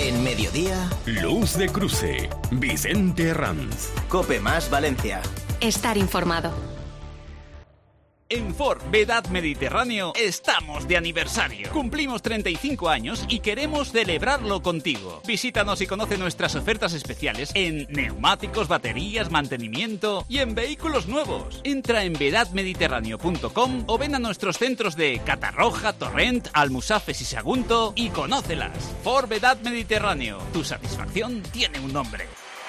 En Mediodía, Luz de Cruce, Vicente Herranz. Cope Más Valencia. Estar informado. En Ford Vedad Mediterráneo estamos de aniversario. Cumplimos 35 años y queremos celebrarlo contigo. Visítanos y conoce nuestras ofertas especiales en neumáticos, baterías, mantenimiento y en vehículos nuevos. Entra en vedadmediterráneo.com o ven a nuestros centros de Catarroja, Torrent, Almusafes y Sagunto y conócelas. Ford Vedad Mediterráneo. Tu satisfacción tiene un nombre.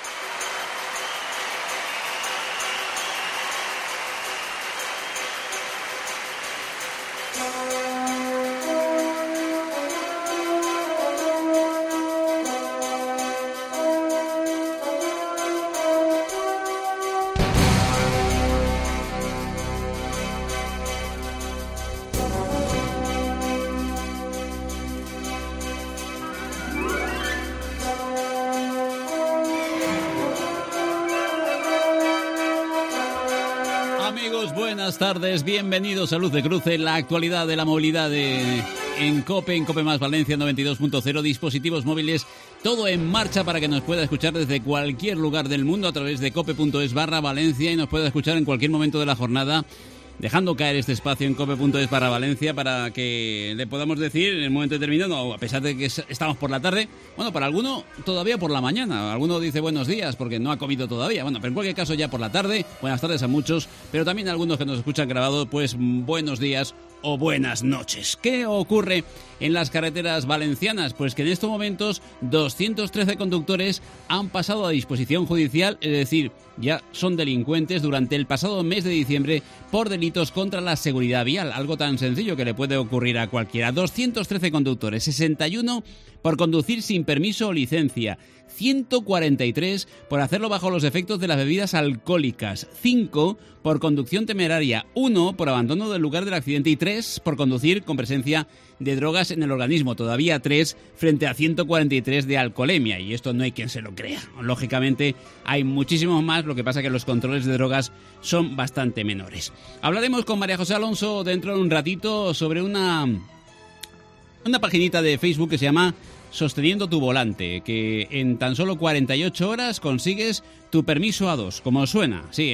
Buenas tardes, bienvenidos a Luz de Cruce, la actualidad de la movilidad en Cope Más Valencia 92.0, dispositivos móviles, todo en marcha para que nos pueda escuchar desde cualquier lugar del mundo a través de cope.es/Valencia y nos pueda escuchar en cualquier momento de la jornada, dejando caer este espacio en cope.es/Valencia para que le podamos decir en el momento determinado, a pesar de que estamos por la tarde, bueno, para alguno todavía por la mañana, alguno dice buenos días porque no ha comido todavía, bueno, pero en cualquier caso ya por la tarde, buenas tardes a muchos, pero también a algunos que nos escuchan grabado, pues buenos días o buenas noches. ¿Qué ocurre en las carreteras valencianas? Pues que en estos momentos 213 conductores han pasado a disposición judicial, es decir, ya son delincuentes durante el pasado mes de diciembre por delitos contra la seguridad vial, algo tan sencillo que le puede ocurrir a cualquiera. 213 conductores, 61 por conducir sin permiso o licencia, 143 por hacerlo bajo los efectos de las bebidas alcohólicas, 5 por conducción temeraria, 1 por abandono del lugar del accidente y 3 por conducir con presencia de drogas en el organismo, todavía 3 frente a 143 de alcoholemia, y esto no hay quien se lo crea. Lógicamente hay muchísimos más, lo que pasa que los controles de drogas son bastante menores. Hablaremos con María José Alonso dentro de un ratito sobre una paginita de Facebook que se llama Sosteniendo tu volante, que en tan solo 48 horas consigues tu permiso A2, como suena. Sí,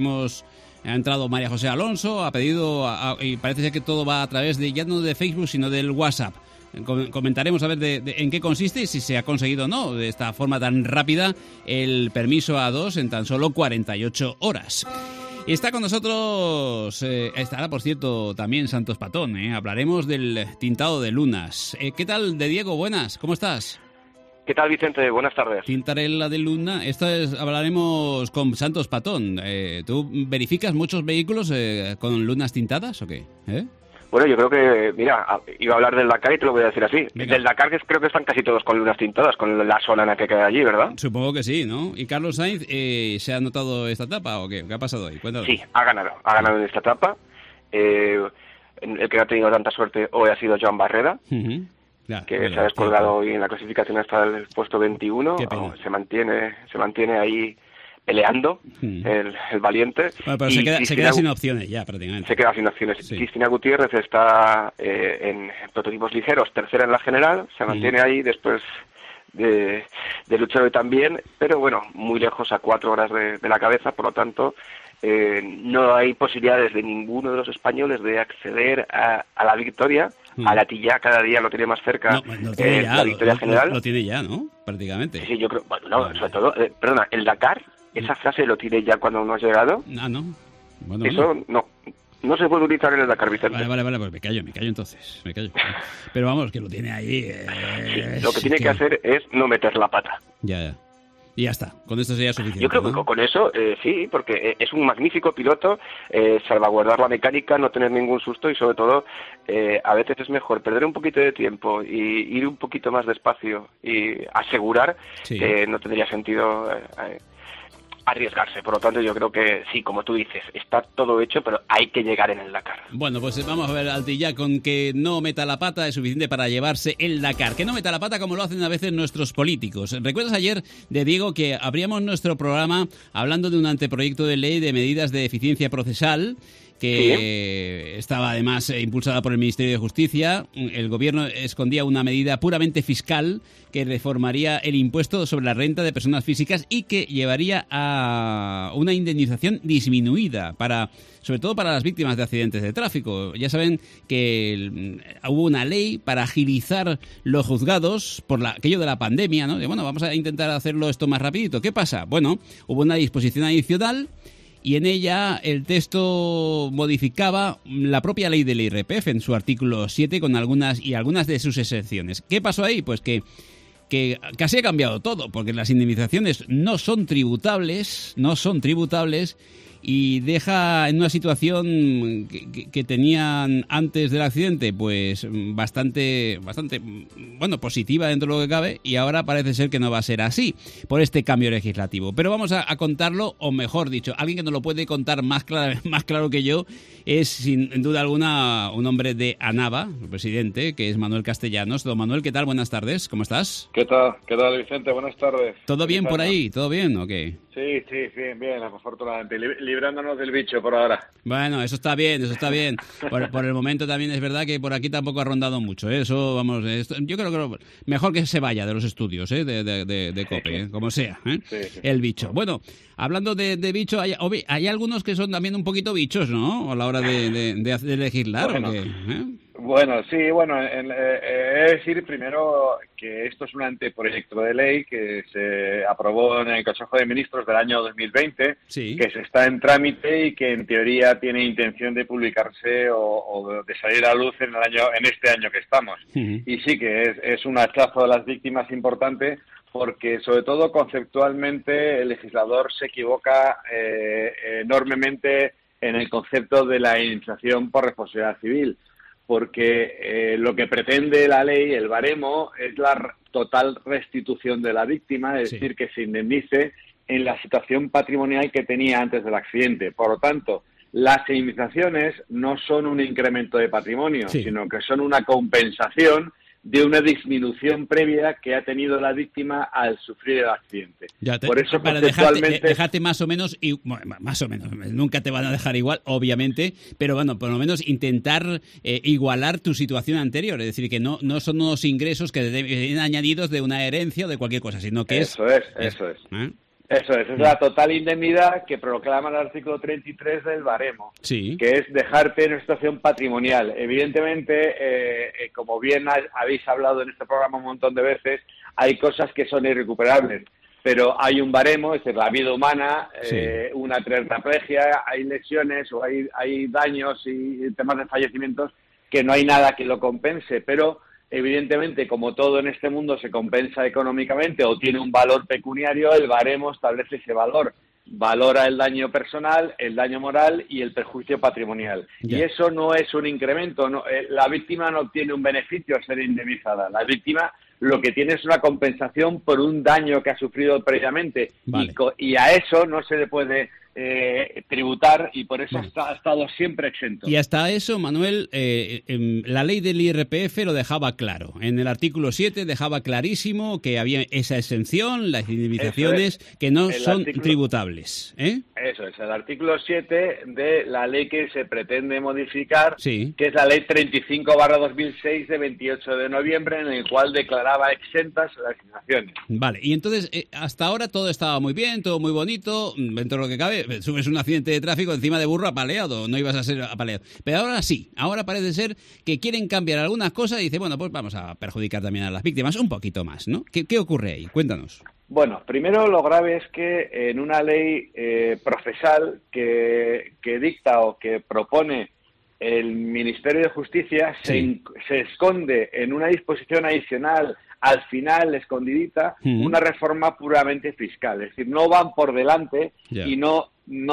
ha entrado María José Alonso, ha pedido, y parece ser que todo va a través de, ya no de Facebook, sino del WhatsApp. Comentaremos a ver en qué consiste y si se ha conseguido o no, de esta forma tan rápida, el permiso A2 en tan solo 48 horas. Está con nosotros, estará por cierto también Santos Patón, hablaremos del tintado de lunas. ¿Qué tal, de Diego? Buenas, ¿cómo estás? ¿Qué tal, Vicente? Buenas tardes. Tintarella de luna, hablaremos con Santos Patón. ¿Tú verificas muchos vehículos con lunas tintadas o qué? Bueno, yo creo que, mira, iba a hablar del Dakar y te lo voy a decir así. Venga. Del Dakar creo que están casi todos con lunas tintadas, con la solana que queda allí, ¿verdad? Supongo que sí, ¿no? ¿Y Carlos Sainz se ha anotado esta etapa o qué? ¿Qué ha pasado ahí? Cuéntalo. Sí, ha ganado en esta etapa. El que no ha tenido tanta suerte hoy ha sido Joan Barreda, Claro, que se ha descolgado hoy en la clasificación hasta el puesto 21. Se mantiene ahí peleando el valiente. Bueno, pero se queda sin opciones ya prácticamente. Se queda sin opciones. Sí. Cristina Gutiérrez está en prototipos ligeros, tercera en la general, se mantiene ahí después de luchar hoy también, pero bueno, muy lejos, a 4 horas de la cabeza, por lo tanto no hay posibilidades de ninguno de los españoles de acceder a la victoria. Alatilla cada día lo tiene más cerca, la victoria general. Lo tiene ya, ¿no? Prácticamente. Sí, yo creo, sobre todo, perdona, el Dakar, esa frase lo tiene ya cuando no has llegado. Ah, ¿no? Bueno, eso no se puede utilizar en el Dakar, Vicente. Vale, pues me callo entonces, Pero vamos, que lo tiene ahí. Sí, lo que tiene que hacer es no meter la pata. Ya. Y ya está, con esto sería suficiente. Yo creo que con eso, sí, porque es un magnífico piloto, salvaguardar la mecánica, no tener ningún susto y sobre todo, a veces es mejor perder un poquito de tiempo y ir un poquito más despacio y asegurar que no tendría sentido arriesgarse. Por lo tanto, yo creo que sí, como tú dices, está todo hecho, pero hay que llegar en el Dakar. Bueno, pues vamos a ver, Altilla, con que no meta la pata es suficiente para llevarse el Dakar. Que no meta la pata como lo hacen a veces nuestros políticos. ¿Recuerdas ayer, de Diego, que abríamos nuestro programa hablando de un anteproyecto de ley de medidas de eficiencia procesal que estaba además impulsada por el Ministerio de Justicia. El gobierno escondía una medida puramente fiscal que reformaría el impuesto sobre la renta de personas físicas y que llevaría a una indemnización disminuida sobre todo para las víctimas de accidentes de tráfico. Ya saben que hubo una ley para agilizar los juzgados por aquello de la pandemia, ¿no? Bueno, vamos a intentar hacerlo esto más rapidito. ¿Qué pasa? Bueno, hubo una disposición adicional y en ella el texto modificaba la propia ley del IRPF en su artículo 7 con algunas de sus exenciones. ¿Qué pasó ahí? Pues que casi ha cambiado todo, porque las indemnizaciones no son tributables y deja en una situación que tenían antes del accidente pues bastante bueno, positiva dentro de lo que cabe, y ahora parece ser que no va a ser así por este cambio legislativo. Pero vamos a contarlo, o mejor dicho, alguien que nos lo puede contar más claro que yo es sin duda alguna un hombre de ANAVA, el presidente, que es Manuel Castellanos. Don Manuel, ¿qué tal? Buenas tardes, ¿cómo estás? ¿Qué tal, Vicente? Buenas tardes. ¿Todo bien por ahí? ¿Todo bien o qué? Sí, bien, afortunadamente, librándonos del bicho por ahora. Bueno, eso está bien. Por el momento también es verdad que por aquí tampoco ha rondado mucho, ¿eh? Eso, vamos, yo creo que mejor que se vaya de los estudios, ¿eh? de COPE, ¿eh? Como sea, ¿eh? Sí. El bicho. Bueno, hablando de bicho, hay algunos que son también un poquito bichos, ¿no? A la hora de legislar, bueno. ¿o qué? ¿Eh? Bueno, sí, he de decir primero que esto es un anteproyecto de ley que se aprobó en el Consejo de Ministros del año 2020, Sí. que se está en trámite y que en teoría tiene intención de publicarse o de salir a luz en este año que estamos. Uh-huh. Y sí que es un hachazo a las víctimas importante, porque sobre todo conceptualmente el legislador se equivoca enormemente en el concepto de la indemnización por responsabilidad civil, porque lo que pretende la ley, el baremo, es la total restitución de la víctima, es decir, que se indemnice en la situación patrimonial que tenía antes del accidente. Por lo tanto, las indemnizaciones no son un incremento de patrimonio, sino que son una compensación de una disminución previa que ha tenido la víctima al sufrir el accidente. Por eso, para dejarte más o menos, nunca te van a dejar igual, obviamente, pero bueno, por lo menos intentar igualar tu situación anterior, es decir, que no son unos ingresos que vienen añadidos de una herencia o de cualquier cosa, sino que Eso es. Eso es la total indemnidad que proclama el artículo 33 del baremo, que es dejarte en una situación patrimonial. Evidentemente, como bien habéis hablado en este programa un montón de veces, hay cosas que son irrecuperables, pero hay un baremo, es decir, la vida humana, una tetraplegia, hay lesiones o hay daños y temas de fallecimientos que no hay nada que lo compense, pero evidentemente, como todo en este mundo se compensa económicamente o tiene un valor pecuniario, el baremo establece ese valor. Valora el daño personal, el daño moral y el perjuicio patrimonial. Y eso no es un incremento. La víctima no obtiene un beneficio al ser indemnizada. La víctima lo que tiene es una compensación por un daño que ha sufrido previamente. Y a eso no se le puede tributar, y por eso ha estado siempre exento. Y hasta eso, Manuel, la ley del IRPF lo dejaba claro. En el artículo 7 dejaba clarísimo que había esa exención, las indemnizaciones que no son tributables. Eso es, el artículo 7 de la ley que se pretende modificar, que es la ley 35/2006 de 28 de noviembre, en el cual declaraba exentas las indemnizaciones. Vale, y entonces hasta ahora todo estaba muy bien, todo muy bonito, dentro de lo que cabe. Subes un accidente de tráfico encima de burro apaleado, no ibas a ser apaleado. Pero ahora sí, ahora parece ser que quieren cambiar algunas cosas y dice, bueno, pues vamos a perjudicar también a las víctimas un poquito más, ¿no? ¿Qué ocurre ahí? Cuéntanos. Bueno, primero lo grave es que en una ley procesal que dicta o que propone el Ministerio de Justicia se esconde en una disposición adicional, al final escondidita, una reforma puramente fiscal. Es decir, no van por delante y no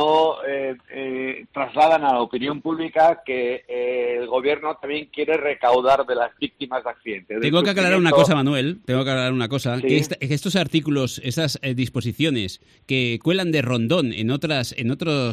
trasladan a la opinión pública que el gobierno también quiere recaudar de las víctimas de accidentes. Tengo que aclarar una cosa, Manuel, que estos artículos, esas disposiciones que cuelan de rondón en otras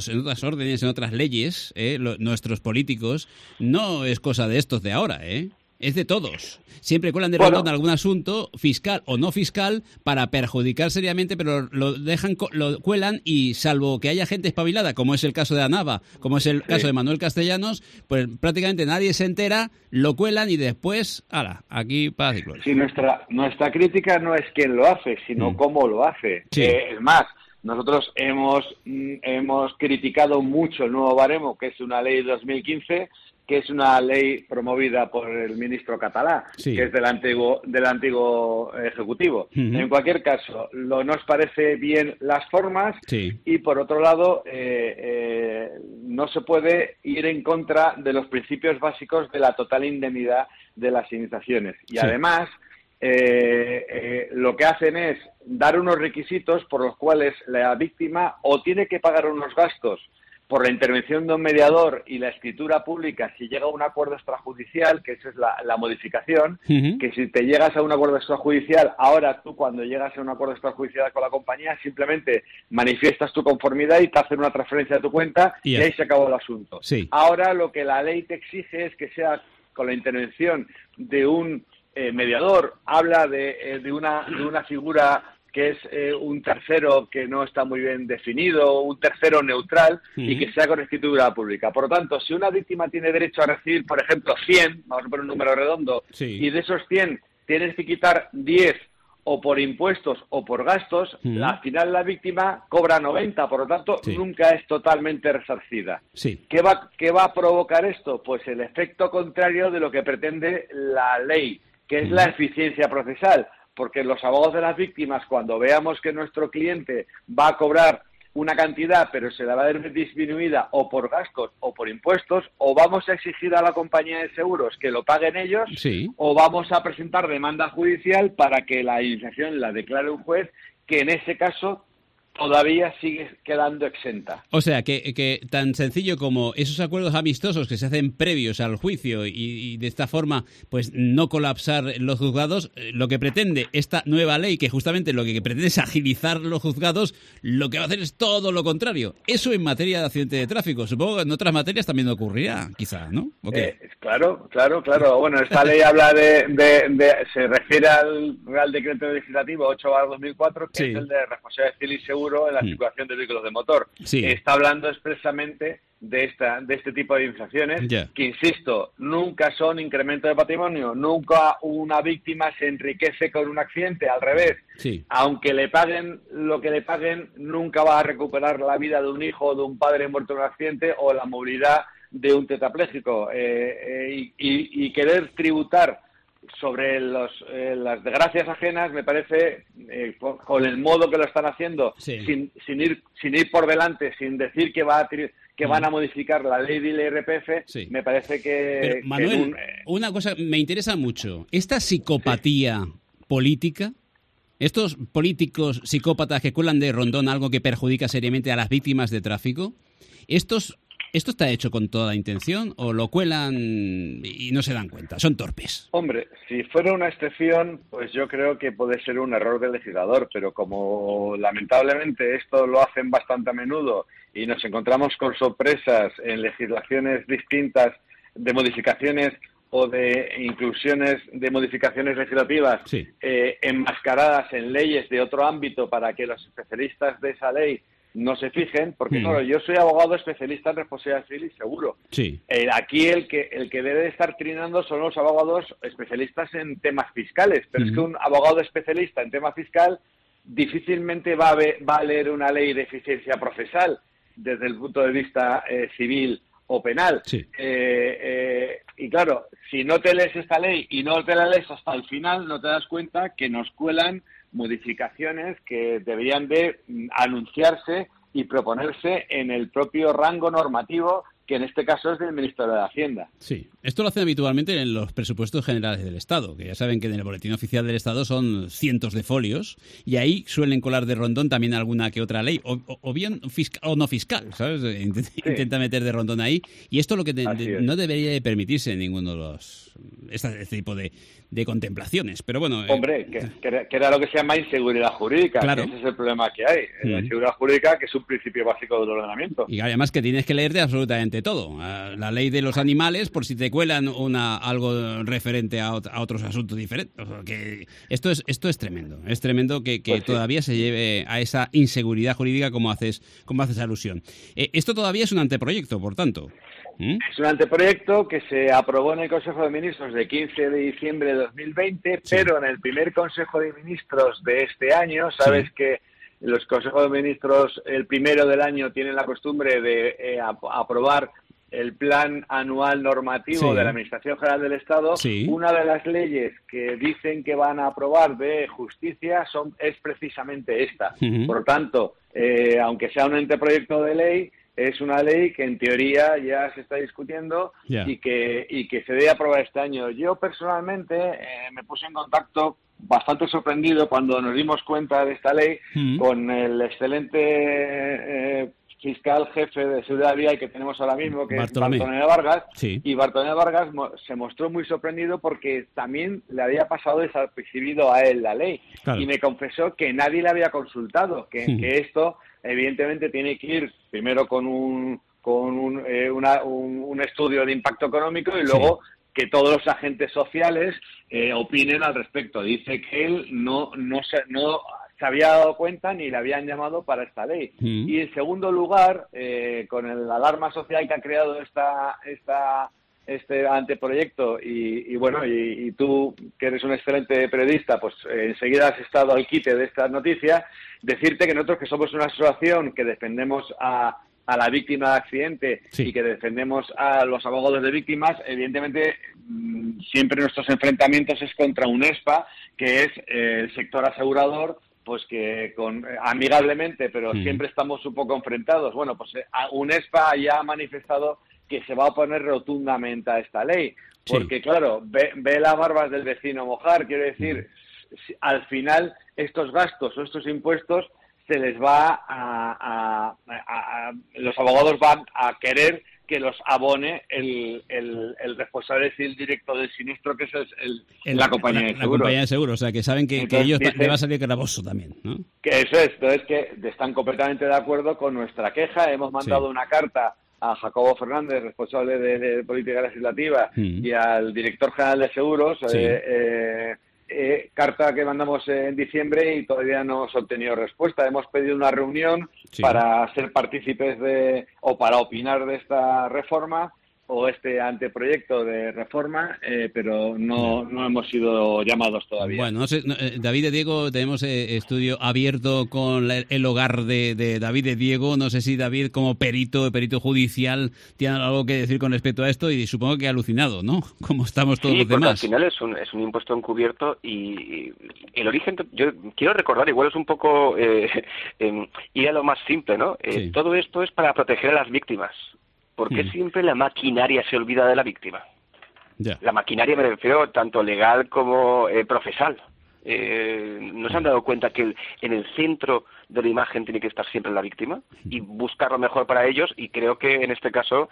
órdenes, en otras leyes, nuestros políticos, no es cosa de estos de ahora, Es de todos. Siempre cuelan de Rondón algún asunto, fiscal o no fiscal, para perjudicar seriamente, pero lo cuelan y salvo que haya gente espabilada, como es el caso de Anava, como es el caso de Manuel Castellanos, pues prácticamente nadie se entera, lo cuelan y después, ¡hala! Aquí paz y gloria. Sí, nuestra crítica no es quién lo hace, sino cómo lo hace. Sí. Es más, nosotros hemos criticado mucho el nuevo baremo, que es una ley de 2015, que es una ley promovida por el ministro Catalá, que es del antiguo Ejecutivo. En cualquier caso, nos parece bien las formas y, por otro lado, no se puede ir en contra de los principios básicos de la total indemnidad de las indemnizaciones. Y además, lo que hacen es dar unos requisitos por los cuales la víctima o tiene que pagar unos gastos por la intervención de un mediador y la escritura pública si llega a un acuerdo extrajudicial, que esa es la modificación, que si te llegas a un acuerdo extrajudicial, ahora tú cuando llegas a un acuerdo extrajudicial con la compañía simplemente manifiestas tu conformidad y te hacen una transferencia a tu cuenta y ahí se acabó el asunto. Sí. Ahora lo que la ley te exige es que sea con la intervención de un mediador, habla de una figura que es un tercero que no está muy bien definido, un tercero neutral y que sea con escritura pública. Por lo tanto, si una víctima tiene derecho a recibir, por ejemplo, 100, vamos a poner un número redondo, y de esos 100 tienes que quitar 10 o por impuestos o por gastos, al final la víctima cobra 90, por lo tanto, nunca es totalmente resarcida. Sí. ¿Qué va a provocar esto? Pues el efecto contrario de lo que pretende la ley, que es la eficiencia procesal. Porque los abogados de las víctimas, cuando veamos que nuestro cliente va a cobrar una cantidad, pero se la va a ver disminuida o por gastos o por impuestos, o vamos a exigir a la compañía de seguros que lo paguen ellos, o vamos a presentar demanda judicial para que la indemnización la declare un juez, que en ese caso todavía sigue quedando exenta. O sea, que tan sencillo como esos acuerdos amistosos que se hacen previos al juicio y de esta forma pues no colapsar los juzgados, lo que pretende esta nueva ley, que justamente lo que pretende es agilizar los juzgados, lo que va a hacer es todo lo contrario. Eso en materia de accidente de tráfico. Supongo que en otras materias también ocurrirá, quizá, ¿no? Claro. Bueno, esta ley habla se refiere al Real Decreto Legislativo 8/2004, que es el de responsabilidad civil y seguro en la circulación de vehículos de motor. Está hablando expresamente de este tipo de infracciones, que, insisto, nunca son incremento de patrimonio, nunca una víctima se enriquece con un accidente, al revés. Aunque le paguen lo que le paguen, nunca va a recuperar la vida de un hijo o de un padre muerto en un accidente o la movilidad de un tetrapléjico. Y querer tributar sobre las desgracias ajenas me parece, con el modo que lo están haciendo, sin ir por delante, sin decir que van a modificar la ley del IRPF, me parece que... Pero, Manuel, una cosa me interesa mucho. ¿Esta psicopatía política, estos políticos psicópatas que cuelan de Rondón algo que perjudica seriamente a las víctimas de tráfico, ¿esto está hecho con toda intención o lo cuelan y no se dan cuenta? Son torpes. Hombre, si fuera una excepción, pues yo creo que puede ser un error del legislador, pero como lamentablemente esto lo hacen bastante a menudo y nos encontramos con sorpresas en legislaciones distintas de modificaciones o de inclusiones de modificaciones legislativas enmascaradas en leyes de otro ámbito para que los especialistas de esa ley no se fijen, porque claro, yo soy abogado especialista en responsabilidad civil y seguro. Aquí el que debe estar trinando son los abogados especialistas en temas fiscales, pero es que un abogado especialista en tema fiscal difícilmente va a leer una ley de eficiencia procesal desde el punto de vista civil o penal. Y claro, si no te lees esta ley y no te la lees hasta el final, no te das cuenta que nos cuelan modificaciones que deberían de anunciarse y proponerse en el propio rango normativo, que en este caso es del Ministerio de Hacienda. Sí, esto lo hacen habitualmente en los presupuestos generales del Estado, que ya saben que en el Boletín Oficial del Estado son cientos de folios, y ahí suelen colar de rondón también alguna que otra ley, o bien fiscal o no fiscal, ¿sabes? Intenta meter de rondón ahí, y esto lo que no debería de permitirse en ninguno de los este tipo de contemplaciones. Pero bueno... Hombre, que era lo que se llama inseguridad jurídica. Claro. Ese es el problema que hay. La inseguridad jurídica, que es un principio básico del ordenamiento. Y además que tienes que leerte absolutamente todo. La ley de los animales, por si te cuelan algo referente a otros asuntos diferentes. O sea, que esto es tremendo. Es tremendo que pues todavía se lleve a esa inseguridad jurídica como haces alusión. Esto todavía es un anteproyecto, por tanto. Es un anteproyecto que se aprobó en el Consejo de Ministros de 15 de diciembre de 2020, sí. Pero en el primer Consejo de Ministros de este año, sabes que los Consejos de Ministros, el primero del año, tienen la costumbre de aprobar el plan anual normativo de la Administración General del Estado. Una de las leyes que dicen que van a aprobar de justicia es precisamente esta. Por lo tanto, aunque sea un anteproyecto de ley, es una ley que en teoría ya se está discutiendo y que se debe aprobar este año. Yo personalmente me puse en contacto bastante sorprendido cuando nos dimos cuenta de esta ley con el excelente fiscal jefe de seguridad vial que tenemos ahora mismo, que es Bartolomé Vargas, y Bartolomé Vargas se mostró muy sorprendido porque también le había pasado desapercibido a él la ley, y me confesó que nadie le había consultado, que esto evidentemente tiene que ir primero con un estudio de impacto económico y luego que todos los agentes sociales opinen al respecto. Dice que él no se había dado cuenta ni le habían llamado para esta ley. Y en segundo lugar, con el alarma social que ha creado este anteproyecto y tú, que eres un excelente periodista, pues enseguida has estado al quite de esta noticia, decirte que nosotros, que somos una asociación que defendemos a la víctima de accidente y que defendemos a los abogados de víctimas, evidentemente siempre nuestros enfrentamientos es contra UNESPA, que es el sector asegurador, pues que amigablemente, pero siempre estamos un poco enfrentados. Bueno, pues UNESPA ya ha manifestado que se va a oponer rotundamente a esta ley, porque claro, ve las barbas del vecino mojar, quiero decir, al final estos gastos o estos impuestos se les va los abogados van a querer que los abone el responsable civil directo del siniestro, que es la compañía de seguros. La compañía de seguros, o sea, que saben que ellos le va a salir gravoso también, ¿no? Que eso es, entonces que están completamente de acuerdo con nuestra queja. Hemos mandado una carta a Jacobo Fernández, responsable de política legislativa, y al director general de seguros, carta que mandamos en diciembre y todavía no hemos obtenido respuesta. Hemos pedido una reunión para ser partícipes o para opinar de esta reforma o este anteproyecto de reforma, pero no hemos sido llamados todavía. Bueno, no sé, David de Diego, tenemos estudio abierto con el hogar de David de Diego. No sé si David, como perito judicial, tiene algo que decir con respecto a esto, y supongo que alucinado, ¿no? Como estamos todos los demás. Al final es un impuesto encubierto, y el origen, yo quiero recordar, igual es un poco ir a lo más simple, ¿no? Todo esto es para proteger a las víctimas. ¿Por qué siempre la maquinaria se olvida de la víctima? La maquinaria, me refiero tanto legal como procesal. ¿No se han dado cuenta que en el centro de la imagen tiene que estar siempre la víctima y buscar lo mejor para ellos? Y creo que en este caso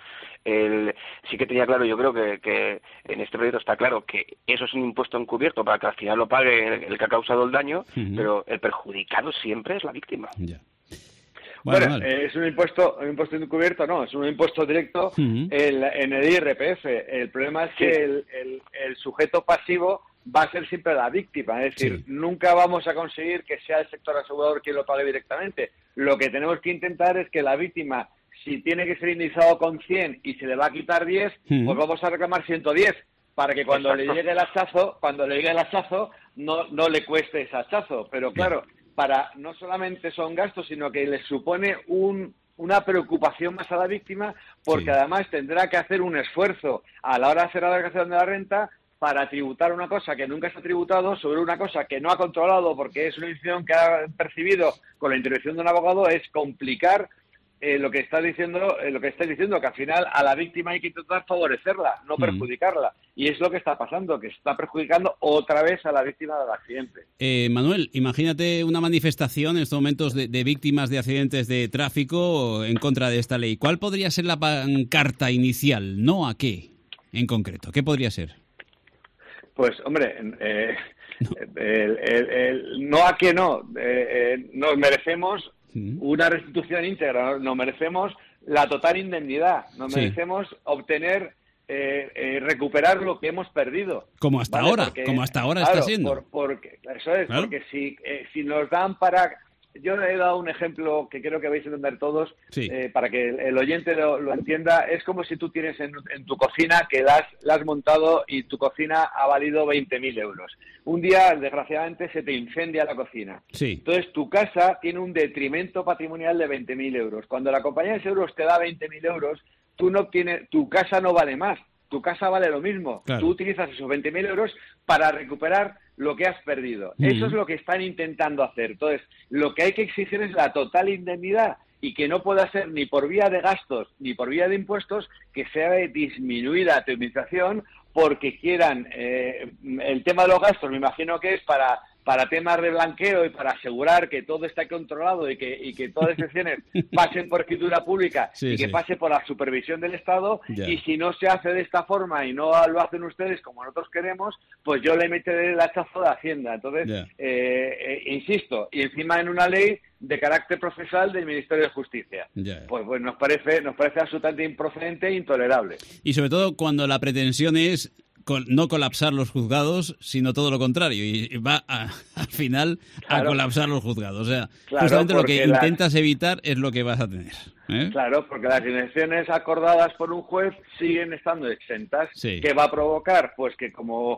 sí que tenía claro, yo creo que en este proyecto está claro que eso es un impuesto encubierto para que al final lo pague el que ha causado el daño, pero el perjudicado siempre es la víctima. Bueno, es un impuesto encubierto, no, es un impuesto directo en el IRPF. El problema es que el sujeto pasivo va a ser siempre la víctima, es decir, nunca vamos a conseguir que sea el sector asegurador quien lo pague directamente. Lo que tenemos que intentar es que la víctima, si tiene que ser indemnizado con 100 y se le va a quitar 10, pues vamos a reclamar 110, para que cuando le llegue el hachazo, no le cueste ese hachazo. Pero claro, no solamente son gastos, sino que le supone una preocupación más a la víctima, porque además tendrá que hacer un esfuerzo a la hora de hacer la declaración de la renta para tributar una cosa que nunca se ha tributado sobre una cosa que no ha controlado, porque es una decisión que ha percibido con la intervención de un abogado. Es complicar lo que estás diciendo, que al final a la víctima hay que intentar favorecerla, no perjudicarla. Y es lo que está pasando, que está perjudicando otra vez a la víctima del accidente. Manuel, imagínate una manifestación en estos momentos de víctimas de accidentes de tráfico en contra de esta ley. ¿Cuál podría ser la pancarta inicial? ¿No a qué, en concreto? ¿Qué podría ser? Pues, hombre, no a que no. Nos merecemos una restitución íntegra, nos merecemos la total indemnidad, nos merecemos obtener, recuperar lo que hemos perdido. Como hasta ahora, claro, está siendo. Porque si nos dan para... Yo he dado un ejemplo que creo que vais a entender todos, para que el oyente lo entienda. Es como si tú tienes en tu cocina que la has montado y tu cocina ha valido 20.000 euros. Un día, desgraciadamente, se te incendia la cocina. Sí. Entonces, tu casa tiene un detrimento patrimonial de 20.000 euros. Cuando la compañía de seguros te da 20.000 euros, tu casa no vale más. Tu casa vale lo mismo. Claro. Tú utilizas esos 20.000 euros para recuperar lo que has perdido. Eso es lo que están intentando hacer. Entonces, lo que hay que exigir es la total indemnidad y que no pueda ser ni por vía de gastos ni por vía de impuestos, que sea disminuida tu administración porque quieran el tema de los gastos. Me imagino que es para temas de blanqueo y para asegurar que todo está controlado y que todas las excepciones pasen por escritura pública y que pase por la supervisión del Estado. Y si no se hace de esta forma y no lo hacen ustedes como nosotros queremos, pues yo le meteré el hachazo de Hacienda. Entonces, insisto, y encima en una ley de carácter procesal del Ministerio de Justicia. Pues nos parece absolutamente improcedente e intolerable. Y sobre todo cuando la pretensión es no colapsar los juzgados, sino todo lo contrario, y va al final a colapsar los juzgados. O sea, justamente lo que intentas evitar es lo que vas a tener. Claro, porque las indemnizaciones acordadas por un juez siguen estando exentas. ¿Qué va a provocar? Pues que como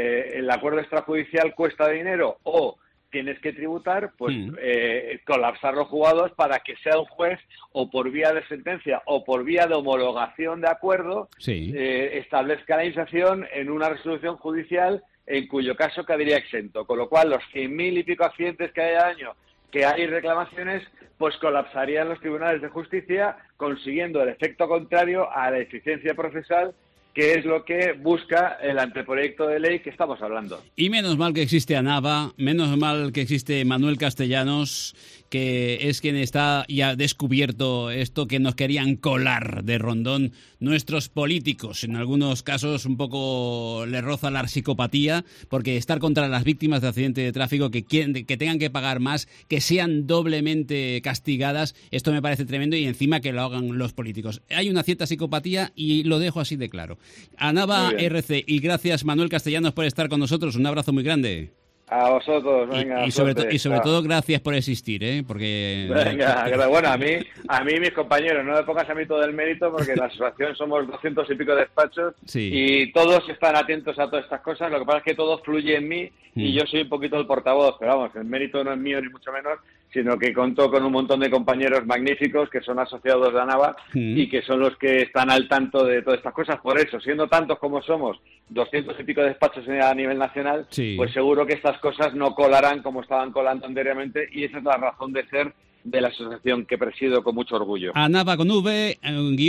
el acuerdo extrajudicial cuesta dinero o tienes que tributar, pues colapsar los juzgados para que sea un juez o por vía de sentencia o por vía de homologación de acuerdo establezca la infracción en una resolución judicial en cuyo caso quedaría exento. Con lo cual los 100.000 y pico accidentes que hay al año que hay reclamaciones, pues colapsarían los tribunales de justicia, consiguiendo el efecto contrario a la eficiencia procesal, que es lo que busca el anteproyecto de ley que estamos hablando. Y menos mal que existe ANAVA, menos mal que existe Manuel Castellanos, que es quien está y ha descubierto esto que nos querían colar de Rondón nuestros políticos. En algunos casos un poco le roza la psicopatía, porque estar contra las víctimas de accidente de tráfico, que tengan que pagar más, que sean doblemente castigadas, esto me parece tremendo, y encima que lo hagan los políticos. Hay una cierta psicopatía y lo dejo así de claro. ANAVA RC, y gracias Manuel Castellanos por estar con nosotros. Un abrazo muy grande. A vosotros, venga. Y sobre todo gracias por existir, porque... Venga, bueno, a mí mis compañeros, no me pongas a mí todo el mérito, porque en la asociación somos 200 y pico despachos y todos están atentos a todas estas cosas. Lo que pasa es que todo fluye en mí y yo soy un poquito el portavoz, pero vamos, el mérito no es mío ni mucho menos, sino que contó con un montón de compañeros magníficos que son asociados de ANAVA y que son los que están al tanto de todas estas cosas. Por eso, siendo tantos como somos, 200 y pico despachos a nivel nacional, pues seguro que estas cosas no colarán como estaban colando anteriormente, y esa es la razón de ser de la asociación que presido con mucho orgullo. ANAVA con V,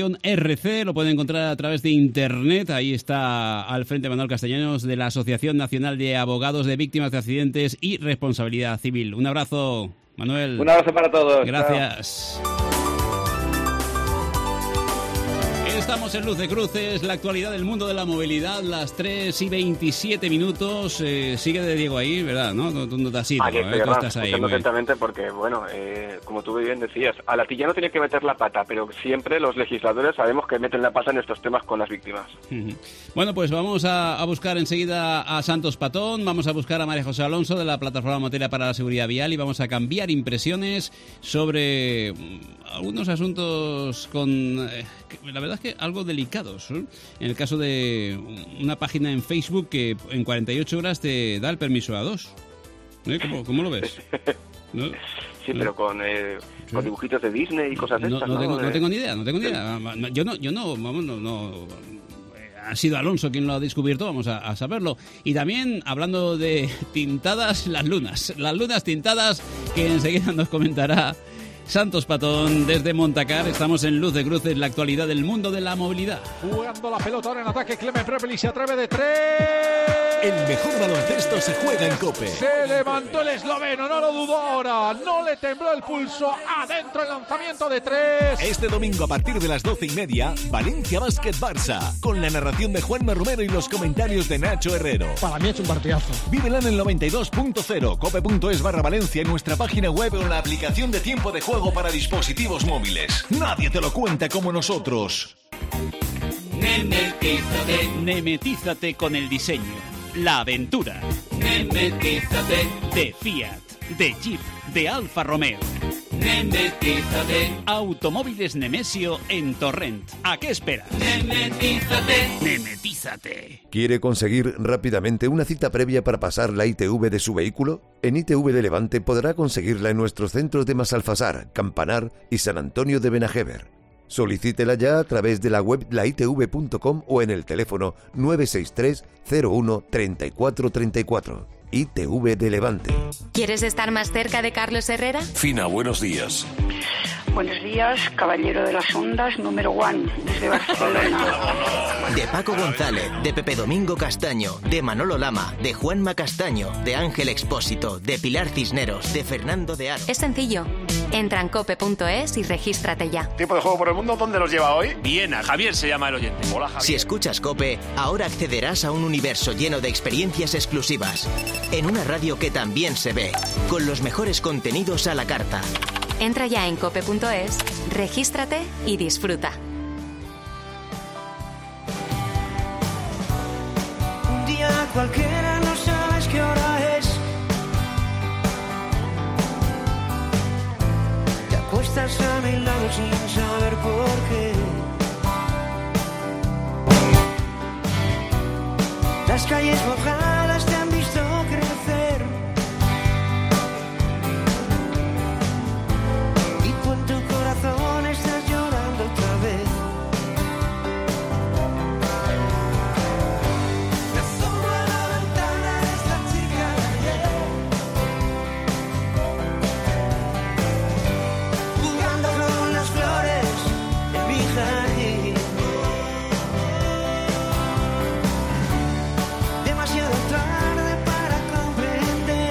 _RC, lo pueden encontrar a través de internet. Ahí está al frente Manuel Castellanos, de la Asociación Nacional de Abogados de Víctimas de Accidentes y Responsabilidad Civil. Un abrazo, Manuel. Un abrazo para todos. Gracias. Chao. Estamos en Luz de Cruces, la actualidad del mundo de la movilidad, las 3:27 minutos. Sigue de Diego ahí, ¿verdad? ¿No? Tú no te has ido. Aquí estoy, estás ahí, atentamente, porque, bueno, como tú bien decías, a la tilla no tiene que meter la pata, pero siempre los legisladores sabemos que meten la pata en estos temas con las víctimas. Bueno, pues vamos a buscar enseguida a Santos Patón, vamos a buscar a María José Alonso de la Plataforma Motera para la Seguridad Vial, y vamos a cambiar impresiones sobre algunos asuntos con... la verdad es que algo delicados, ¿eh? En el caso de una página en Facebook que en 48 horas te da el permiso a dos. ¿Cómo lo ves? ¿No? Sí, pero con dibujitos de Disney y cosas de estas. No tengo ni idea. Yo no. Ha sido Alonso quien lo ha descubierto, vamos a saberlo. Y también, hablando de tintadas, las lunas tintadas, que enseguida nos comentará Santos Patón desde Montacar. Estamos en Luz de Cruces, la actualidad del mundo de la movilidad. Jugando la pelota ahora en ataque, Clemen Prepelic se atreve de 3. El mejor baloncesto se juega en COPE. Se levantó el esloveno, no lo dudó ahora. No le tembló el pulso. Adentro el lanzamiento de 3. Este domingo a partir de las 12:30, Valencia Basket Barça. Con la narración de Juanma Romero y los comentarios de Nacho Herrero. Para mí es un partidazo. Vívela en el 92.0, cope.es/Valencia en nuestra página web o en la aplicación de tiempo de juego para dispositivos móviles. Nadie te lo cuenta como nosotros. Nemetízate con el diseño, la aventura. Nemetízate de Fiat, de Jeep, de Alfa Romeo. Nemetízate. Automóviles Nemesio en Torrent. ¿A qué esperas? Nemetízate. ¿Quiere conseguir rápidamente una cita previa para pasar la ITV de su vehículo? En ITV de Levante podrá conseguirla en nuestros centros de Masalfasar, Campanar y San Antonio de Benajever. Solicítela ya a través de la web laitv.com o en el teléfono 963 01 34 34. ITV de Levante. ¿Quieres estar más cerca de Carlos Herrera? Fina, buenos días. Buenos días, caballero de las ondas, número 1, desde Barcelona. De Paco González, de Pepe Domingo Castaño, de Manolo Lama, de Juanma Castaño, de Ángel Expósito, de Pilar Cisneros, de Fernando de Aro. Es sencillo. Entra en cope.es y regístrate ya. ¿Tiempo de juego por el mundo dónde nos lleva hoy? Viena, Javier se llama el oyente. Hola, Javier. Si escuchas Cope, ahora accederás a un universo lleno de experiencias exclusivas. En una radio que también se ve, con los mejores contenidos a la carta. Entra ya en cope.es, regístrate y disfruta. Un día cualquiera no sabes qué hora es. Te acuestas a mi lado sin saber por qué. Las calles mojadas te han visto crecer. Estás llorando otra vez. Me asomo a la ventana, es la chica de ayer, jugando con las flores de mi jardín. Demasiado tarde para comprender.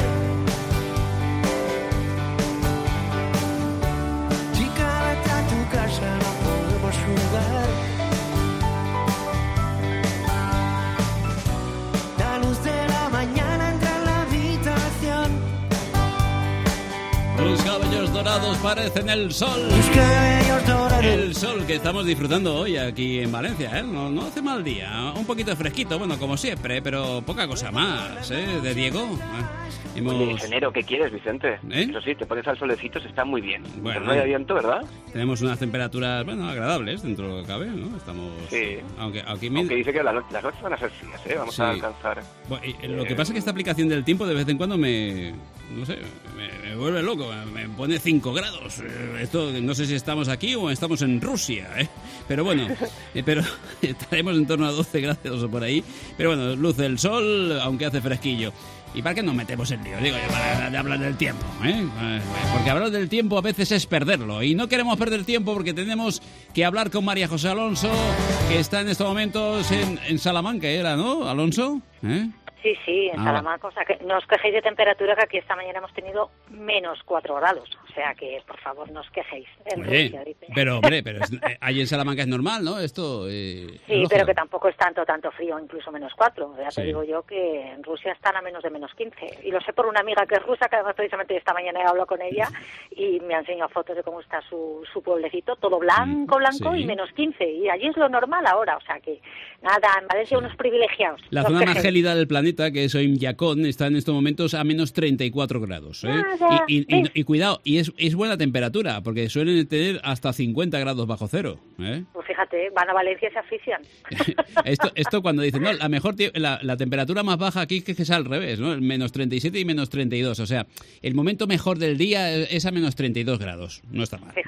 No podemos jugar. La luz de la mañana entra en la habitación. Tus cabellos dorados parecen el sol. Tus cabellos dorados. El sol que estamos disfrutando hoy aquí en Valencia, ¿eh? No hace mal día. Un poquito fresquito, bueno, como siempre, pero poca cosa más, ¿eh? De Diego. Oye, enero, ¿qué quieres, Vicente? Eso sí, te pones al solecito, se está muy bien. Bueno, pero no hay viento, ¿verdad? Tenemos unas temperaturas, bueno, agradables dentro de lo que cabe, ¿no? Estamos... Sí. Aunque dice que las noches van a ser frías, ¿eh? Vamos a alcanzar... Bueno, lo que pasa es que esta aplicación del tiempo de vez en cuando me vuelve loco, me pone 5 grados. Esto no sé si estamos aquí o estamos en Rusia, ¿eh? Pero bueno, pero estaremos en torno a 12 grados o por ahí. Pero bueno, luce el sol, aunque hace fresquillo. ¿Y para qué nos metemos en lío? Digo yo, para hablar del tiempo, ¿eh? Porque hablar del tiempo a veces es perderlo. Y no queremos perder tiempo porque tenemos que hablar con María José Alonso, que está en estos momentos en Salamanca, ¿era, no, Alonso? Sí, en Salamanca. O sea, que no os quejéis de temperatura, que aquí esta mañana hemos tenido menos 4 grados. O sea, que por favor no os quejéis. Pero allí en Salamanca es normal, ¿no? Esto... sí, pero que tampoco es tanto frío, incluso menos 4. Ya te digo yo que en Rusia están a menos de menos 15. Y lo sé por una amiga que es rusa, que además precisamente esta mañana he hablado con ella y me ha enseñado fotos de cómo está su pueblecito, todo blanco y menos 15. Y allí es lo normal ahora. O sea que, nada, en Valencia unos privilegiados. La zona más gélida del planeta, que es Oymyakon, está en estos momentos a menos 34 grados. Y cuidado, y es buena temperatura, porque suelen tener hasta 50 grados bajo cero. Pues fíjate, van a Valencia y se asfixian. esto cuando dicen, no, la temperatura más baja aquí es que es al revés, ¿no? Menos 37 y menos 32. O sea, el momento mejor del día es a menos 32 grados. No está mal.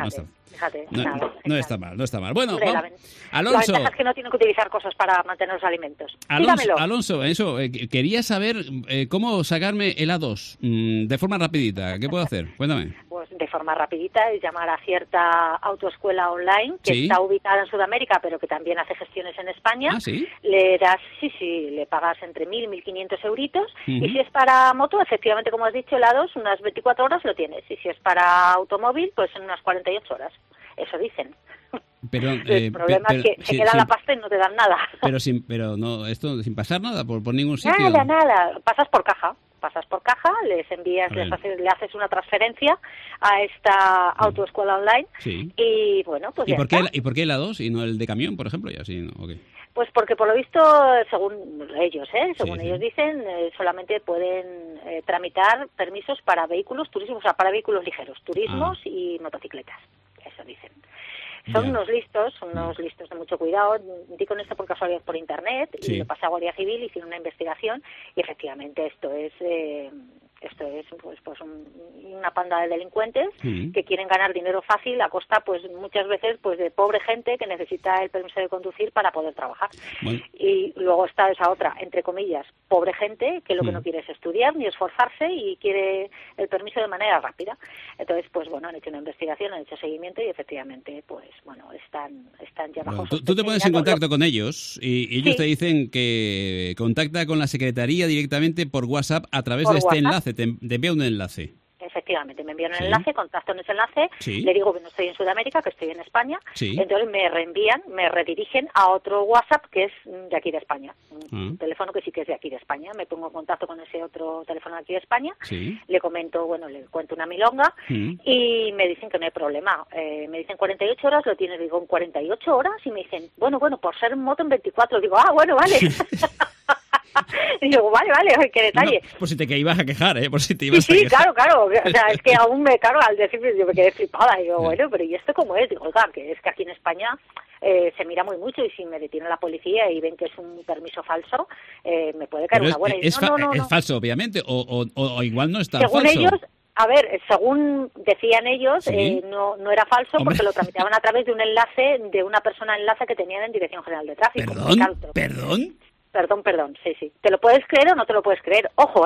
No está mal. Bueno, Alonso. La ventaja es que no tienen que utilizar cosas para mantener los alimentos. Alonso, eso, quería saber cómo sacarme el A2 de forma rapidita. ¿Qué puedo hacer? Cuéntame. Pues de forma rapidita, es llamar a cierta autoescuela online que está ubicada en Sudamérica, pero que también hace gestiones en España. ¿Ah, sí? Le das, le pagas entre 1.000 y 1.500 euritos, y si es para moto, efectivamente, como has dicho, helados, unas 24 horas lo tienes, y si es para automóvil, pues en unas 48 horas. Eso dicen. Pero, el problema es que se queda la pasta y no te dan nada. Pero no, esto sin pasar nada por ningún sitio. Nada. Pasas por caja, les envías, le haces una transferencia a esta autoescuela online y bueno, pues ¿Y por qué helados y no el de camión, por ejemplo? Y así, ¿no? Okay. Pues porque por lo visto, según ellos dicen, solamente pueden tramitar permisos para vehículos turísticos, o sea, para vehículos ligeros, turismos y motocicletas, eso dicen. Son unos listos de mucho cuidado. Di con esto por casualidad por internet y lo pasé a Guardia Civil, hicieron una investigación y efectivamente esto es pues una panda de delincuentes que quieren ganar dinero fácil a costa, pues muchas veces, pues de pobre gente que necesita el permiso de conducir para poder trabajar. Bueno. Y luego está esa otra, entre comillas, pobre gente que lo que no quiere es estudiar ni esforzarse y quiere el permiso de manera rápida. Entonces, pues bueno, han hecho una investigación, han hecho seguimiento y efectivamente, pues bueno, están ya bajo sospecha. Tú te pones en contacto con ellos y ellos te dicen que contacta con la Secretaría directamente por WhatsApp a través de este enlace. Te envía un enlace. Efectivamente, me envían un enlace, contacto en ese enlace, le digo que no estoy en Sudamérica, que estoy en España, entonces me redirigen a otro WhatsApp que es de aquí de España, un teléfono que sí que es de aquí de España, me pongo en contacto con ese otro teléfono de aquí de España, le cuento una milonga y me dicen que no hay problema, me dicen 48 horas, lo tienes, digo en 48 horas y me dicen, bueno, por ser moto en 24, digo, bueno, vale. Y digo, vale, qué detalle. No, por si te ibas a quejar, por si te ibas a quejar. Claro. O sea, es que aún me cargo al decirme, yo me quedé flipada. Y digo, bueno, pero ¿y esto cómo es? Digo, oiga, que es que aquí en España se mira muy mucho y si me detiene la policía y ven que es un permiso falso, me puede caer una buena. Es falso, obviamente, o igual no está según falso. Ellos, a ver, según decían ellos, no era falso. Hombre. Porque lo tramitaban a través de un enlace, de una persona enlace que tenían en Dirección General de Tráfico. ¿Perdón? Perdón, sí. ¿Te lo puedes creer o no te lo puedes creer? Ojo,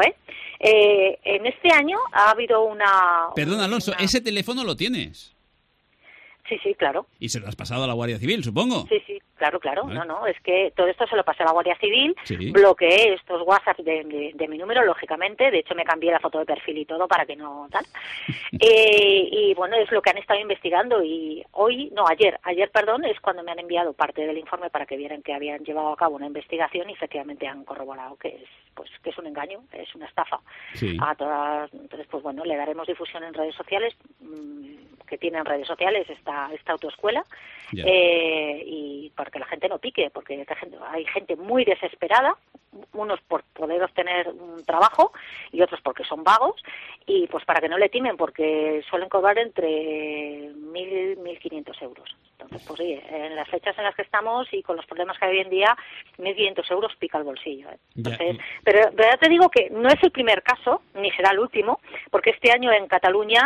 en este año ha habido una... Perdón, Alonso, ese teléfono lo tienes. Sí, claro. Y se lo has pasado a la Guardia Civil, supongo. Sí, claro. ¿Vale? No, es que todo esto se lo pasé a la Guardia Civil, bloqueé estos WhatsApp de mi número, lógicamente, de hecho me cambié la foto de perfil y todo para que no tal. Y bueno, es lo que han estado investigando y ayer, es cuando me han enviado parte del informe para que vieran que habían llevado a cabo una investigación y efectivamente han corroborado que es un engaño, es una estafa a todas. Entonces, pues bueno, le daremos difusión en redes sociales, que tienen redes sociales esta autoescuela, y para que la gente no pique, porque hay gente muy desesperada, unos por poder obtener un trabajo y otros porque son vagos, y pues para que no le timen, porque suelen cobrar entre 1.000 y 1.500 euros. Entonces, pues sí, en las fechas en las que estamos y con los problemas que hay hoy en día, 1.500 euros pica el bolsillo. Entonces, pero ya te digo que no es el primer caso, ni será el último, porque este año en Cataluña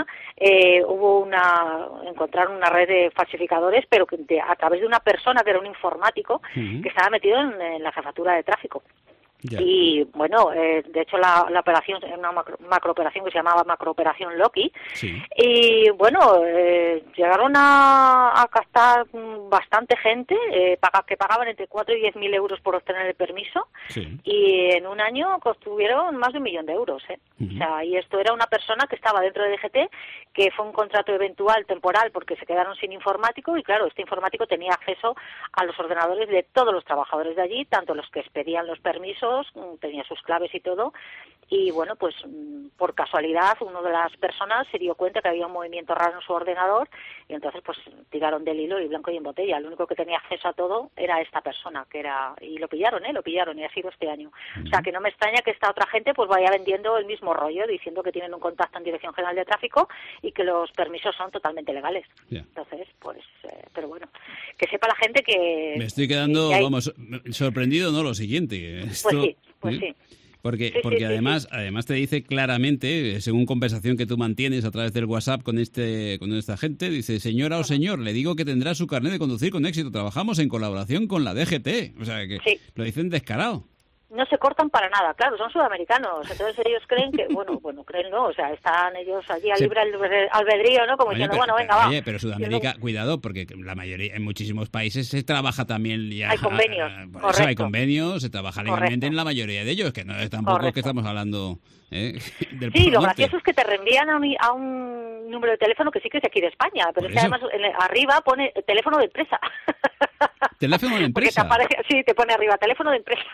encontraron una red de falsificadores, pero a través de una persona que era un informático que estaba metido en la jefatura de tráfico. Y bueno, de hecho la operación era una macrooperación que se llamaba macrooperación Loki, y bueno, llegaron a captar bastante gente que pagaban entre 4 y 10.000 euros por obtener el permiso, y en un año obtuvieron más de 1 millón de euros. O sea, y esto era una persona que estaba dentro de DGT, que fue un contrato eventual, temporal, porque se quedaron sin informático, y claro, este informático tenía acceso a los ordenadores de todos los trabajadores de allí, tanto los que expedían los permisos, tenía sus claves y todo, y bueno, pues por casualidad una de las personas se dio cuenta que había un movimiento raro en su ordenador, y entonces pues tiraron del hilo y blanco y en botella. El único que tenía acceso a todo era esta persona, y lo pillaron, y ha sido este año. O sea, que no me extraña que esta otra gente pues vaya vendiendo el mismo rollo, diciendo que tienen un contacto en Dirección General de Tráfico y que los permisos son totalmente legales. Entonces, pues, pero bueno, que sepa la gente que... Me estoy quedando, sorprendido, ¿no? Lo siguiente. Pues sí. Porque además te dice claramente, según conversación que tú mantienes a través del WhatsApp con esta gente, dice: señora o señor, le digo que tendrá su carnet de conducir con éxito. Trabajamos en colaboración con la DGT. O sea, que lo dicen descarado. no se cortan para nada, claro, son sudamericanos, entonces ellos creen que, bueno, creen no, o sea, están ellos allí a libre albedrío, ¿no? Como diciendo, venga, va. Oye, pero Sudamérica, cuidado, porque la mayoría, en muchísimos países se trabaja también ya... Hay convenios, por eso hay convenios, se trabaja legalmente en la mayoría de ellos, que no es tampoco que estamos hablando... del sí, lo gracioso es que te reenvían a un número de teléfono que sí que es aquí de España, pero es que además arriba pone teléfono de empresa. ¿Teléfono de empresa? Te pone arriba teléfono de empresa.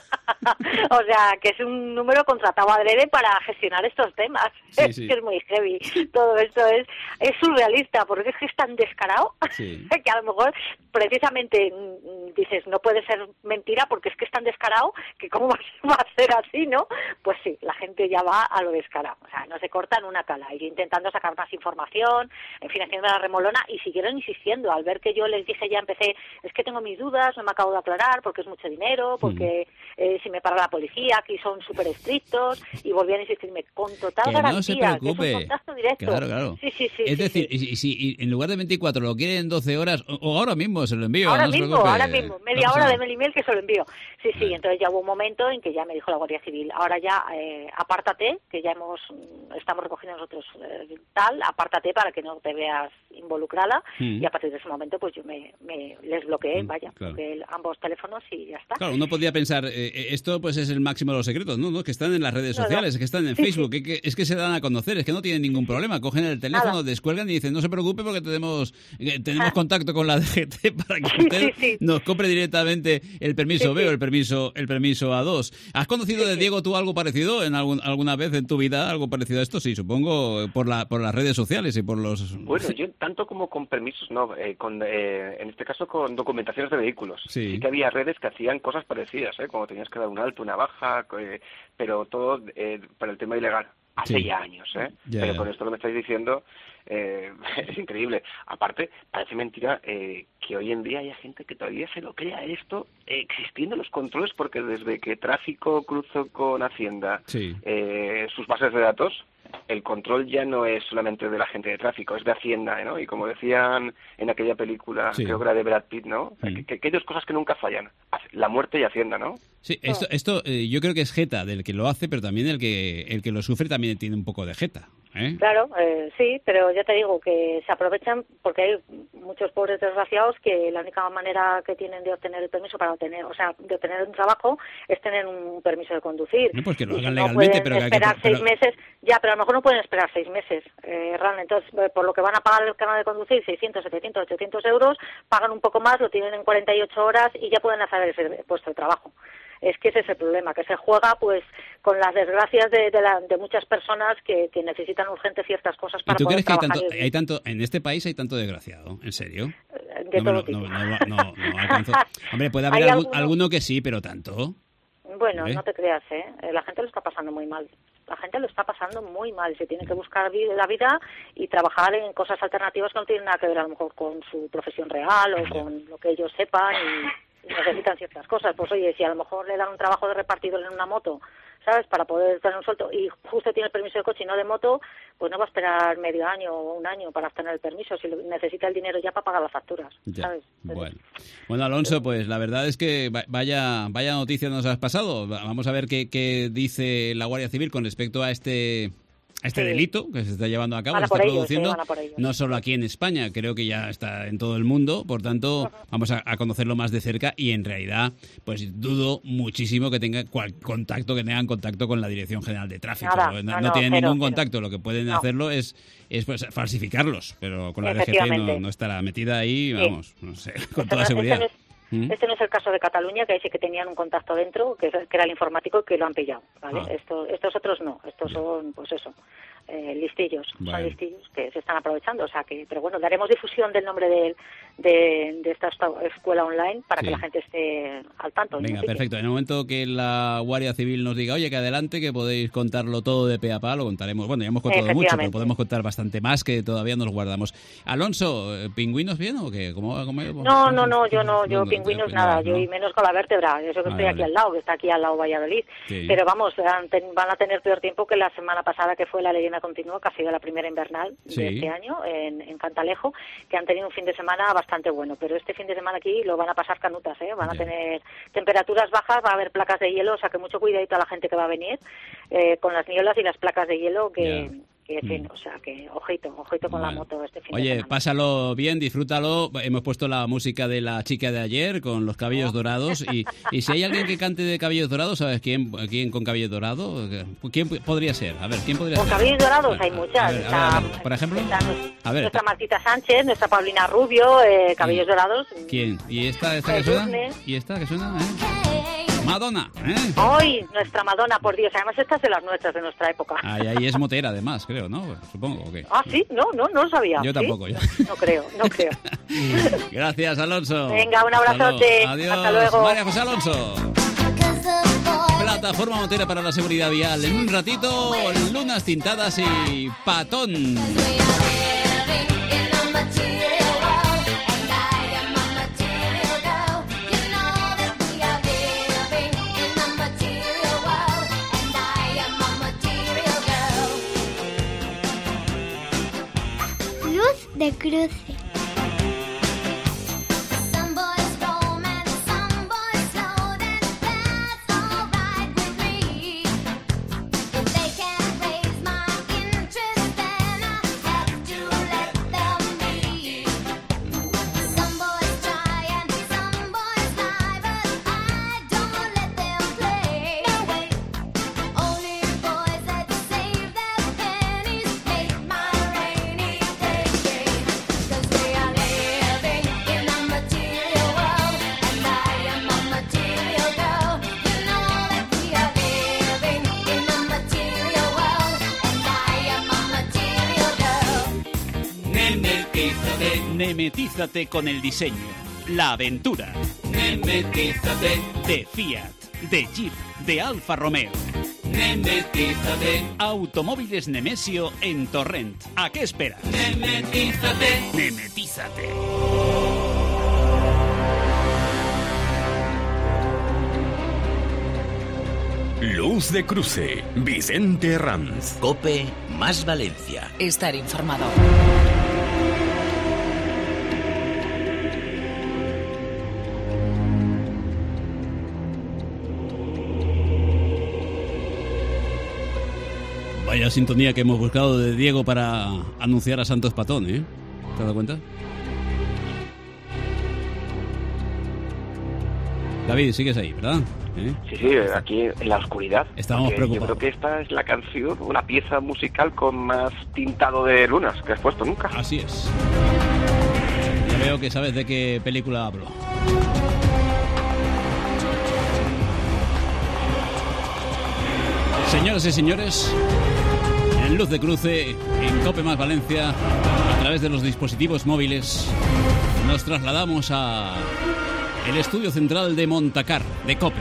O sea, que es un número contratado adrede para gestionar estos temas. Sí. Es muy heavy. Todo esto es surrealista, porque es que es tan descarado que a lo mejor precisamente dices, no puede ser mentira porque es que es tan descarado que cómo va a ser así, ¿no? Pues sí, la gente ya va a lo descarado. O sea, no se cortan una cala. Y intentando sacar más información, en fin, haciendo la remolona, y siguieron insistiendo. Al ver que yo les dije, ya empecé, es que tengo mis dudas, no me acabo de aclarar, porque es mucho dinero, porque si me para la policía, aquí son súper estrictos, y volvían a insistirme con total garantía. No se preocupe. Que es un contacto directo. Claro. Sí. Es decir, si en lugar de 24 lo quieren en 12 horas, o ahora mismo se lo envío. Ahora mismo, media hora de email que se lo envío. Sí, entonces ya hubo un momento en que ya me dijo la Guardia Civil, ahora ya apártate, que ya estamos recogiendo nosotros apártate para que no te veas involucrada, y a partir de ese momento pues yo les bloqueé, bloqueé ambos teléfonos y ya está. Claro, uno podría pensar, esto pues es el máximo de los secretos, ¿no? Que están en las redes sociales, que están en Facebook, es que se dan a conocer, es que no tienen ningún problema, cogen el teléfono, descuelgan y dicen, no se preocupe porque tenemos contacto con la DGT para que usted nos compre directamente el permiso B o el permiso A2. ¿Has conocido de Diego tú algo parecido alguna vez en tu vida, algo parecido a esto? Sí, supongo, por las redes sociales y por los... Bueno, yo tanto como con permisos, no, en este caso con documentaciones de vehículos. Sí que había redes que hacían cosas parecidas, como tenías que dar un alto, una baja, pero todo para el tema ilegal. Hace ya años, pero con esto que me estáis diciendo es increíble. Aparte, parece mentira que hoy en día haya gente que todavía se lo crea esto, existiendo los controles, porque desde que Tráfico cruzó con Hacienda sus bases de datos, el control ya no es solamente de la gente de tráfico, es de Hacienda, ¿no? Y como decían en aquella película, creo que era de Brad Pitt, ¿no? Que hay dos cosas que nunca fallan, la muerte y Hacienda, ¿no? Sí, esto yo creo que es jeta del que lo hace, pero también el que lo sufre también tiene un poco de jeta. Claro, sí, pero ya te digo que se aprovechan porque hay muchos pobres desgraciados que la única manera que tienen de obtener el permiso de obtener un trabajo es tener un permiso de conducir. No, pues que lo hagan no legalmente, pero esperar 6 meses, pero a lo mejor no pueden esperar 6 meses, entonces por lo que van a pagar el carnet de conducir, 600, 700, 800 euros, pagan un poco más, lo tienen en 48 horas y ya pueden hacer ese puesto de trabajo. Es que ese es el problema, que se juega pues con las desgracias de muchas personas que necesitan urgente ciertas cosas para poder trabajar. ¿Y tú crees que hay tanto en este país hay tanto desgraciado? ¿En serio? De todo tipo. Hombre, puede haber alguno que sí, pero tanto. Bueno, no te creas, la gente lo está pasando muy mal. La gente lo está pasando muy mal. Se tiene que buscar la vida y trabajar en cosas alternativas que no tienen nada que ver a lo mejor con su profesión real o con lo que ellos sepan y necesitan ciertas cosas. Pues oye, si a lo mejor le dan un trabajo de repartidor en una moto, ¿sabes?, para poder tener un sueldo y justo tiene el permiso de coche y no de moto, pues no va a esperar medio año o un año para obtener el permiso, si necesita el dinero ya para pagar las facturas, ¿sabes? Bueno, Alonso, pues la verdad es que vaya noticia nos has pasado. Vamos a ver qué dice la Guardia Civil con respecto a este delito que se está llevando a cabo, se está produciendo, no solo aquí en España, creo que ya está en todo el mundo, por tanto, vamos a conocerlo más de cerca y en realidad, pues dudo muchísimo que tengan contacto con la Dirección General de Tráfico. No tienen ningún contacto, lo que pueden hacerlo es pues, falsificarlos, pero con la DGT no estará metida ahí, vamos, no sé, con toda seguridad. Este no es el caso de Cataluña, que dice que tenían un contacto dentro, que era el informático, que lo han pillado, ¿vale? Estos otros no, estos son, pues eso, listillos, son listillos que se están aprovechando, pero bueno, daremos difusión del nombre de esta escuela online para que la gente esté al tanto. Venga, perfecto. En el momento que la Guardia Civil nos diga, oye, que adelante, que podéis contarlo todo de pe a pa, lo contaremos. Bueno, ya hemos contado mucho, pero podemos contar bastante más que todavía nos guardamos. Alonso, ¿pingüinos bien o qué? Yo pingüinos nada, yo y menos con la vértebra, eso que estoy aquí al lado, que está aquí al lado Valladolid, pero vamos, van a tener peor tiempo que la semana pasada que fue la leyenda llovizna continua, que ha sido la primera invernal de este año en Cantalejo, que han tenido un fin de semana bastante bueno, pero este fin de semana aquí lo van a pasar canutas, van a tener temperaturas bajas, va a haber placas de hielo, o sea que mucho cuidadito a la gente que va a venir con las nieblas y las placas de hielo que en fin, o sea que ojito con la moto este fin de semana. Oye, pásalo bien, disfrútalo. Hemos puesto la música de la chica de ayer con los cabellos dorados y si hay alguien que cante de cabellos dorados, ¿sabes quién con cabello dorado? ¿Quién podría ser? A ver, ¿quién podría ser? Con cabellos dorados hay muchas. A ver, por ejemplo, nuestra Martita Sánchez, nuestra Paulina Rubio, cabellos dorados. ¿Quién? ¿Y esta que suena? ¿Y esta que suena? Madonna, ¡Ay! Nuestra Madonna, por Dios. Además, esta es de las nuestras, de nuestra época. Ahí es motera, además, creo, ¿no? Supongo, ¿o qué? Ah, ¿sí? No lo sabía. Yo tampoco, yo. No creo. Gracias, Alonso. Venga, un abrazote. Adiós. Hasta luego. María José Alonso. Plataforma motera para la seguridad vial. En un ratito, lunas tintadas y patón. De cruce. Nemetízate con el diseño, la aventura. Nemetízate de Fiat, de Jeep, de Alfa Romeo. Nemetízate. Automóviles Nemesio en Torrent. ¿A qué esperas? Nemetízate. Nemetízate. Luz de cruce, Vicente Herranz. COPE más Valencia. Estar informado. Vaya sintonía que hemos buscado de Diego para anunciar a Santos Patón, ¿eh? ¿Te has dado cuenta? David, sigues ahí, ¿verdad? Sí, aquí en la oscuridad. Estamos preocupados. Yo creo que esta es la canción, una pieza musical con más tintado de lunas que has puesto nunca. Así es. Ya veo que sabes de qué película hablo. Señoras y señores, en Luz de Cruce, en COPE más Valencia, a través de los dispositivos móviles, nos trasladamos a el estudio central de Montacar, de COPE.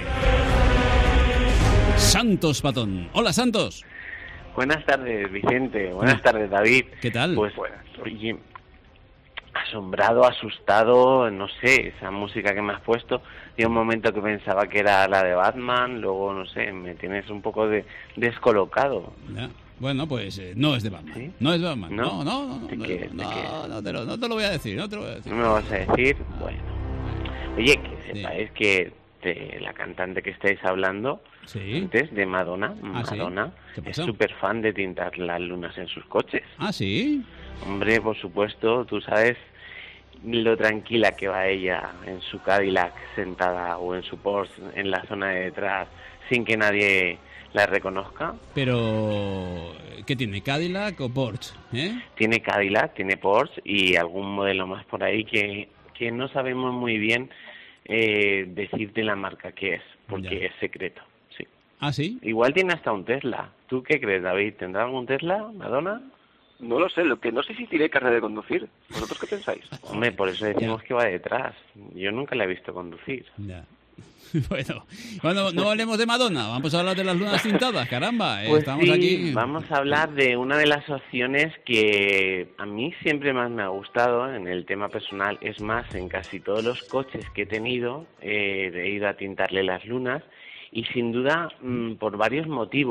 Santos Patón. Hola, Santos. Buenas tardes, Vicente. Buenas tardes, David. ¿Qué tal? Pues, oye, asombrado, asustado, no sé, esa música que me has puesto. Hay un momento que pensaba que era la de Batman, luego, no sé, me tienes un poco descolocado. Ya. Bueno, pues no es de Batman. ¿Sí? No es de Batman. No. No te lo voy a decir, no te lo voy a decir. ¿No me lo vas a decir? Bueno. Oye, que sepáis que la cantante que estáis hablando antes, de Madonna, es súper fan de tintar las lunas en sus coches. ¿Ah, sí? Hombre, por supuesto, tú sabes lo tranquila que va ella en su Cadillac sentada o en su Porsche en la zona de detrás sin que nadie la reconozca. Pero, ¿qué tiene? ¿Cadillac o Porsche? Tiene Cadillac, tiene Porsche y algún modelo más por ahí que no sabemos muy bien decirte la marca que es, porque es secreto. Sí. ¿Ah, sí? Igual tiene hasta un Tesla. ¿Tú qué crees, David? ¿Tendrá algún Tesla, Madonna? No lo sé, lo que no sé si tiene carnet de conducir. ¿Vosotros qué pensáis? Hombre, por eso decimos que va detrás. Yo nunca la he visto conducir. Ya. Bueno, cuando no hablemos de Madonna, vamos a hablar de las lunas tintadas, caramba. Pues estamos sí, aquí. Vamos a hablar de una de las opciones que a mí siempre más me ha gustado en el tema personal. Es más, en casi todos los coches que he tenido he ido a tintarle las lunas y sin duda por varios motivos.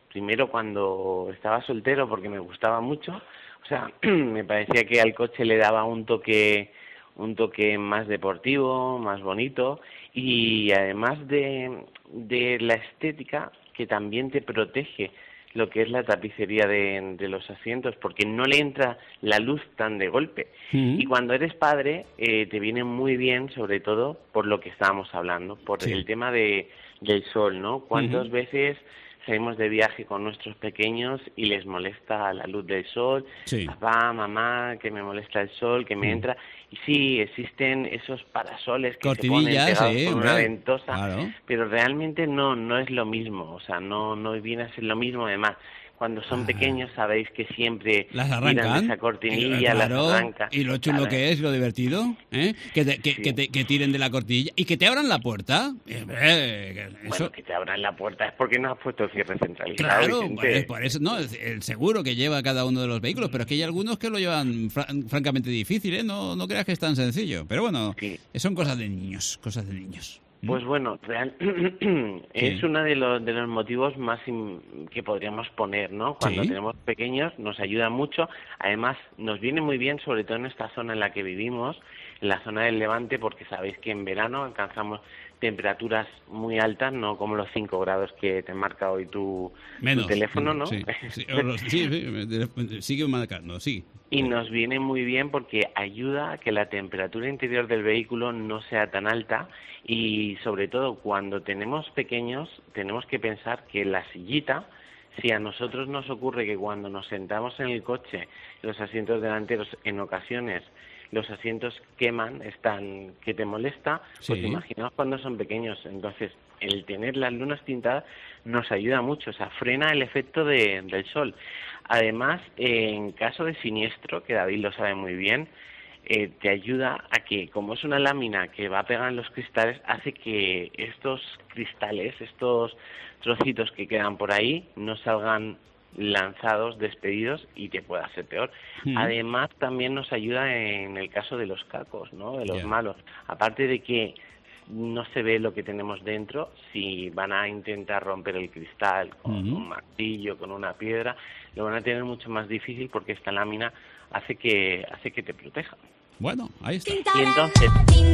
primero cuando estaba soltero porque me gustaba mucho, o sea, me parecía que al coche le daba un toque más deportivo, más bonito, y además de la estética, que también te protege lo que es la tapicería de los asientos, porque no le entra la luz tan de golpe. Y cuando eres padre, te viene muy bien, sobre todo por lo que estábamos hablando, por el tema del sol, ¿no? ¿Cuántas veces salimos de viaje con nuestros pequeños y les molesta la luz del sol? Papá, mamá, que me molesta el sol, que me entra. Y sí, existen esos parasoles que se ponen pegados con una ventosa, pero realmente no es lo mismo, o sea, no viene a ser lo mismo. Además, cuando son pequeños sabéis que siempre las arrancan, tiran de esa cortinilla, las arrancan. Y lo chulo que es, lo divertido, que tiren de la cortinilla y que te abran la puerta. Bueno, que te abran la puerta es porque no has puesto el cierre centralizado. Claro, por eso, no, el seguro que lleva cada uno de los vehículos, pero es que hay algunos que lo llevan francamente difícil, ¿eh? No creas que es tan sencillo, pero bueno, son cosas de niños, Pues bueno, es uno de los motivos más que podríamos poner, ¿no? Cuando tenemos pequeños nos ayuda mucho. Además, nos viene muy bien, sobre todo en esta zona en la que vivimos, en la zona del Levante, porque sabéis que en verano alcanzamos temperaturas muy altas, no como los 5 grados que te marca hoy tu teléfono, ¿no? Sigue marcando, sí. Y nos viene muy bien porque ayuda a que la temperatura interior del vehículo no sea tan alta, y sobre todo cuando tenemos pequeños tenemos que pensar que la sillita, si a nosotros nos ocurre que cuando nos sentamos en el coche, los asientos delanteros en ocasiones los asientos queman, que te molesta, pues imaginaos cuando son pequeños. Entonces, el tener las lunas tintadas nos ayuda mucho, o sea, frena el efecto del sol. Además, en caso de siniestro, que David lo sabe muy bien, te ayuda a que, como es una lámina que va a pegar en los cristales, hace que estos cristales, estos trocitos que quedan por ahí, no salgan lanzados, despedidos, y te pueda hacer peor. Además, también nos ayuda en el caso de los cacos, ¿no? De los malos. Aparte de que no se ve lo que tenemos dentro, si van a intentar romper el cristal con un martillo, con una piedra, lo van a tener mucho más difícil porque esta lámina hace que te proteja. Bueno, ahí está. Y entonces...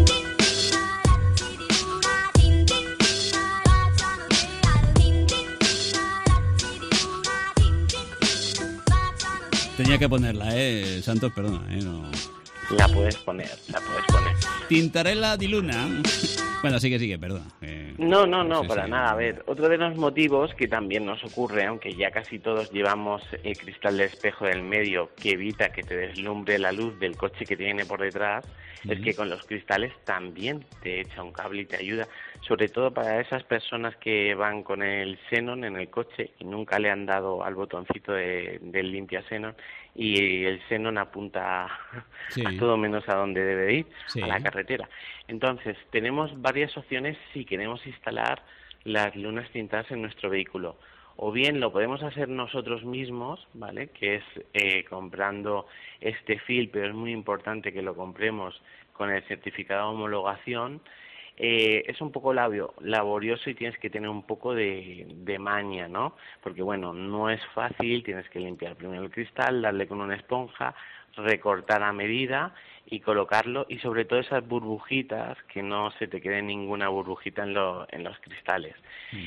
Tenía que ponerla, Santos, perdona, no... La puedes poner. Tintarella di Luna. Bueno, sigue, perdona. No, para nada. A ver, otro de los motivos que también nos ocurre, aunque ya casi todos llevamos el cristal de espejo del medio que evita que te deslumbre la luz del coche que tiene por detrás, es que con los cristales también te echa un cable y te ayuda, sobre todo para esas personas que van con el xenon en el coche y nunca le han dado al botoncito del limpia xenon, y el xenon apunta a todo menos a donde debe ir, a la carretera. Entonces, tenemos varias opciones si queremos instalar las lunas tintadas en nuestro vehículo. O bien lo podemos hacer nosotros mismos, ¿vale? Que es comprando este film, pero es muy importante que lo compremos con el certificado de homologación. Es un poco laborioso y tienes que tener un poco de maña, ¿no? Porque, bueno, no es fácil, tienes que limpiar primero el cristal, darle con una esponja, recortar a medida y colocarlo, y sobre todo esas burbujitas, que no se te quede ninguna burbujita en los cristales.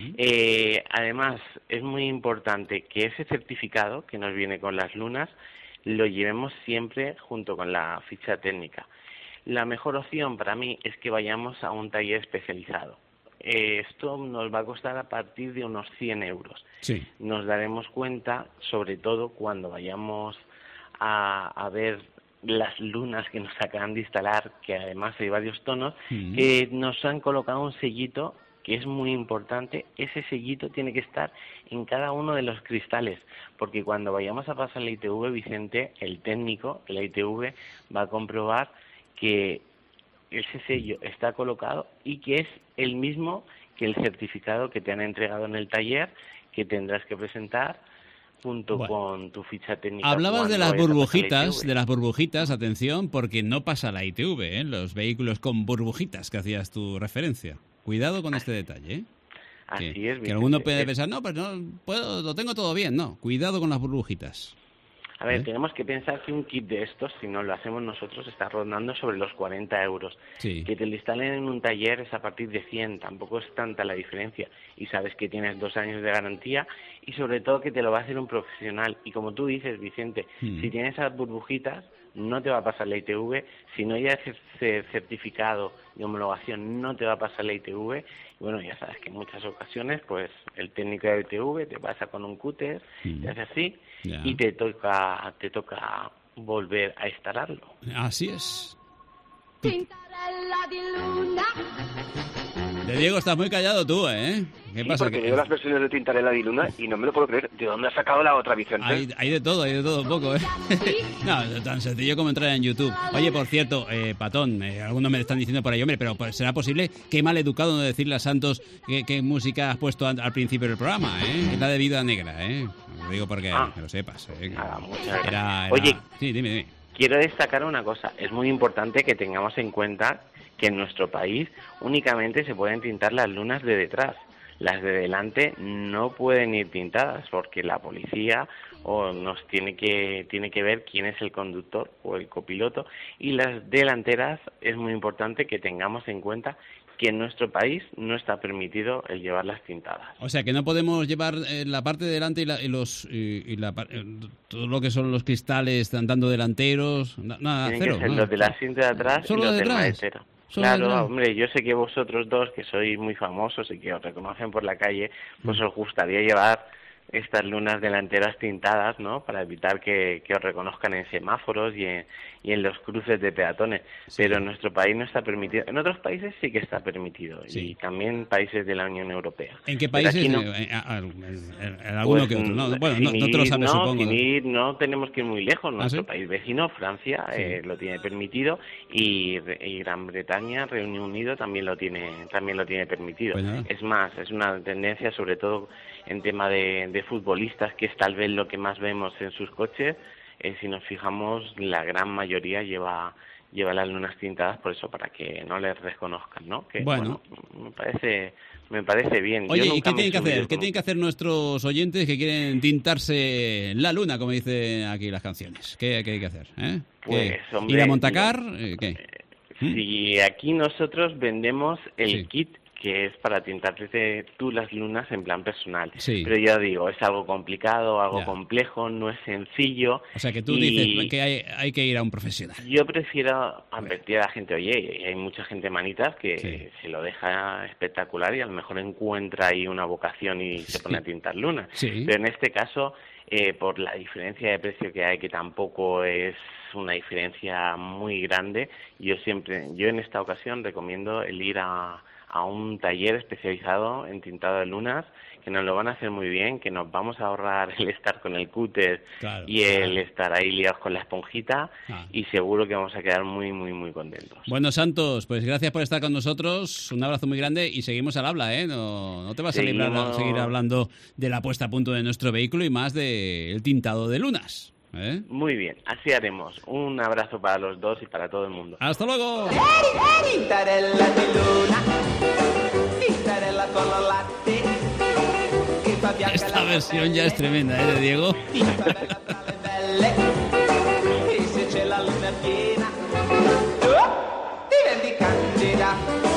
Además, es muy importante que ese certificado que nos viene con las lunas lo llevemos siempre junto con la ficha técnica. La mejor opción para mí es que vayamos a un taller especializado. Esto nos va a costar a partir de unos 100 euros. Nos daremos cuenta, sobre todo cuando vayamos a ver las lunas que nos acaban de instalar, que además hay varios tonos, que nos han colocado un sellito que es muy importante. Ese sellito tiene que estar en cada uno de los cristales, porque cuando vayamos a pasar la ITV, Vicente, el técnico de la ITV, va a comprobar que ese sello está colocado y que es el mismo que el certificado que te han entregado en el taller, que tendrás que presentar junto con tu ficha técnica. Hablabas de las burbujitas, atención, porque no pasa la ITV, los vehículos con burbujitas que hacías tu referencia. Cuidado con este detalle, Así es, Vicente. Que alguno puede pensar, no, pues no puedo, lo tengo todo bien. No, cuidado con las burbujitas. A ver, tenemos que pensar que un kit de estos, si no lo hacemos nosotros, está rondando sobre los 40 euros. Sí. Que te lo instalen en un taller es a partir de 100, tampoco es tanta la diferencia. Y sabes que tienes 2 años de garantía y sobre todo que te lo va a hacer un profesional. Y como tú dices, Vicente, si tienes esas burbujitas, no te va a pasar la ITV. Si no ya ese certificado de homologación, no te va a pasar la ITV. Y bueno, ya sabes que en muchas ocasiones, pues el técnico de ITV te pasa con un cúter, te hace así, y te toca volver a instalarlo. Así es. De Diego, estás muy callado tú, ¿eh? ¿Qué pasa? Porque veo las versiones de Tintarella di Luna y no me lo puedo creer. ¿De dónde has sacado la otra, Vicente? Hay de todo un poco, ¿eh? No, tan sencillo como entrar en YouTube. Oye, por cierto, Patón, algunos me están diciendo por ahí, hombre, pero ¿será posible? Qué mal educado no decirle a Santos qué música has puesto al principio del programa, ¿eh? Es la de Vida Negra, ¿eh? Lo digo porque que lo sepas, ¿eh? Oye, sí, dime. Quiero destacar una cosa. Es muy importante que tengamos en cuenta que en nuestro país únicamente se pueden tintar las lunas de detrás. Las de delante no pueden ir tintadas porque la policía nos tiene que ver quién es el conductor o el copiloto, y las delanteras es muy importante que tengamos en cuenta que en nuestro país no está permitido el llevarlas tintadas. O sea, que no podemos llevar la parte de delante todo lo que son los cristales andando delanteros, nada, Tienen cero. Que ser los del asiento de atrás y los del maletero. Claro, hombre, yo sé que vosotros dos, que sois muy famosos y que os reconocen por la calle, pues os gustaría llevar estas lunas delanteras tintadas, ¿no? Para evitar que os reconozcan en semáforos y en los cruces de peatones. Sí. Pero en nuestro país no está permitido. En otros países sí que está permitido. Sí. Y también países de la Unión Europea. ¿En qué países? No. En alguno pues, que otro. No, bueno, no te lo sabes, supongo. No tenemos que ir muy lejos. Nuestro país vecino, Francia, lo tiene permitido, y Gran Bretaña, Reino Unido también lo tiene permitido. Pues es más, es una tendencia, sobre todo en tema de futbolistas, que es tal vez lo que más vemos en sus coches. Si nos fijamos, la gran mayoría lleva las lunas tintadas, por eso, para que no les reconozcan, ¿no? Que bueno, me parece bien. Oye, ¿y qué tienen que hacer? ¿Qué tienen que hacer nuestros oyentes que quieren tintarse la luna, como dicen aquí las canciones? ¿Qué hay que hacer? Pues, hombre, ¿ir a Montacar? ¿Qué? Si aquí nosotros vendemos el kit, que es para tintarte tú las lunas en plan personal. Sí. Pero ya digo, es algo complicado, algo complejo, no es sencillo. O sea, que tú dices que hay que ir a un profesional. Yo prefiero advertir a la gente, oye, hay mucha gente manitas que se lo deja espectacular y a lo mejor encuentra ahí una vocación y se pone a tintar lunas. Sí. Pero en este caso, por la diferencia de precio que hay, que tampoco es una diferencia muy grande, yo en esta ocasión recomiendo el ir a un taller especializado en tintado de lunas, que nos lo van a hacer muy bien, que nos vamos a ahorrar el estar con el cúter y el estar ahí liados con la esponjita, y seguro que vamos a quedar muy, muy, muy contentos. Bueno, Santos, pues gracias por estar con nosotros, un abrazo muy grande y seguimos al habla, ¿eh? No te vas a librar a seguir hablando de la puesta a punto de nuestro vehículo y más del tintado de lunas. Muy bien, así haremos. Un abrazo para los dos y para todo el mundo. ¡Hasta luego! Tintarella di luna, tintarella con los latte. Esta versión ya es tremenda, de Diego. Y se c'è la luna piena, diventi candida.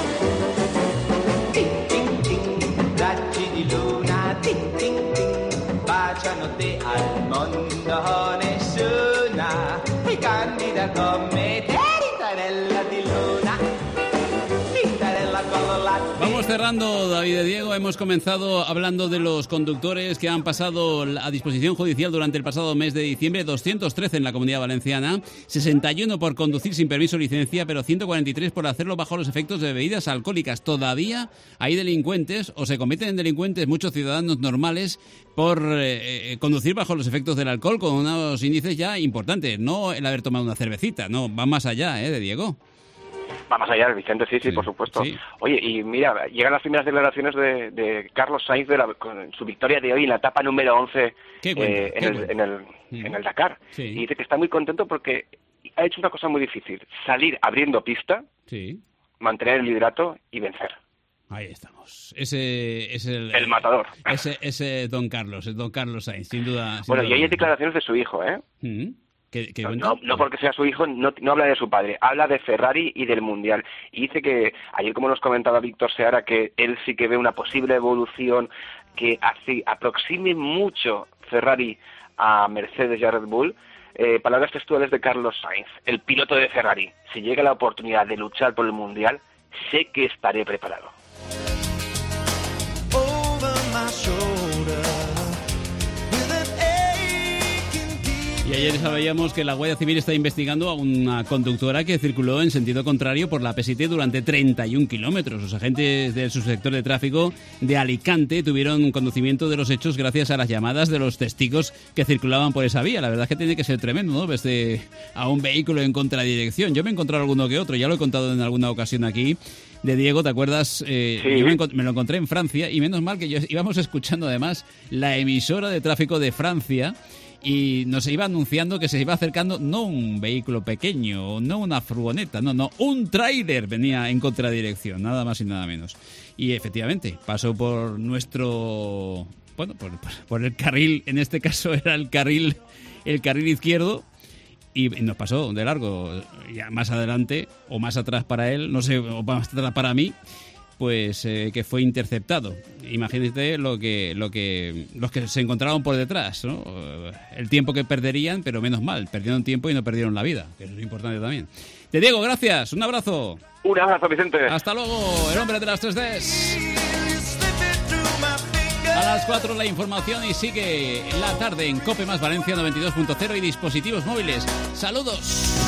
Ting ting ting, raggi di luna, ting ting ting, baciano te al mondo. Nessuna è candida come te, tintarella di luna, tintarella con los latte. Vamos cerrando, David de Diego. Hemos comenzado hablando de los conductores que han pasado a disposición judicial durante el pasado mes de diciembre. 213 en la Comunidad Valenciana, 61 por conducir sin permiso o licencia, pero 143 por hacerlo bajo los efectos de bebidas alcohólicas. Todavía hay delincuentes, o se convierten en delincuentes, muchos ciudadanos normales, por conducir bajo los efectos del alcohol, con unos índices ya importantes. No el haber tomado una cervecita, no, va más allá, de Diego. Vamos allá, Vicente, sí, por supuesto. Sí. Oye, y mira, llegan las primeras declaraciones de Carlos Sainz con su victoria de hoy en la etapa número 11 en el Dakar. Sí. Y dice que está muy contento porque ha hecho una cosa muy difícil: salir abriendo pista, mantener el liderato y vencer. Ahí estamos. Ese es el matador. Ese Don Carlos Sainz, sin duda. Bueno, y hay declaraciones de su hijo, ¿eh? No porque sea su hijo, no habla de su padre, habla de Ferrari y del Mundial. Y dice que, ayer como nos comentaba Víctor Seara, que él sí que ve una posible evolución que aproxime mucho Ferrari a Mercedes y a Red Bull. Palabras textuales de Carlos Sainz, el piloto de Ferrari. Si llega la oportunidad de luchar por el Mundial, sé que estaré preparado. Y ayer sabíamos que la Guardia Civil está investigando a una conductora que circuló en sentido contrario por la P7 durante 31 kilómetros. Los agentes del subsector de tráfico de Alicante tuvieron conocimiento de los hechos gracias a las llamadas de los testigos que circulaban por esa vía. La verdad es que tiene que ser tremendo, ¿no? Ves a un vehículo en contradirección. Yo me he encontrado alguno que otro, ya lo he contado en alguna ocasión aquí. De Diego, ¿te acuerdas? Sí. Yo me lo encontré en Francia y menos mal que íbamos escuchando además la emisora de tráfico de Francia y nos iba anunciando que se iba acercando no un vehículo pequeño, no una furgoneta, no, un tráiler venía en contradirección, nada más y nada menos. Y efectivamente, pasó por nuestro... Bueno, por el carril, en este caso era el carril izquierdo, y nos pasó de largo. Ya más adelante o más atrás para él, no sé, o más atrás para mí, pues que fue interceptado. Imagínate los que se encontraban por detrás, ¿no? El tiempo que perderían, pero menos mal, perdieron tiempo y no perdieron la vida, que eso es importante también. Te Diego, gracias, un abrazo. Un abrazo, Vicente. Hasta luego, el hombre de las 3Ds. A las 4 la información y sigue la tarde en COPE más Valencia 92.0 y dispositivos móviles. ¡Saludos!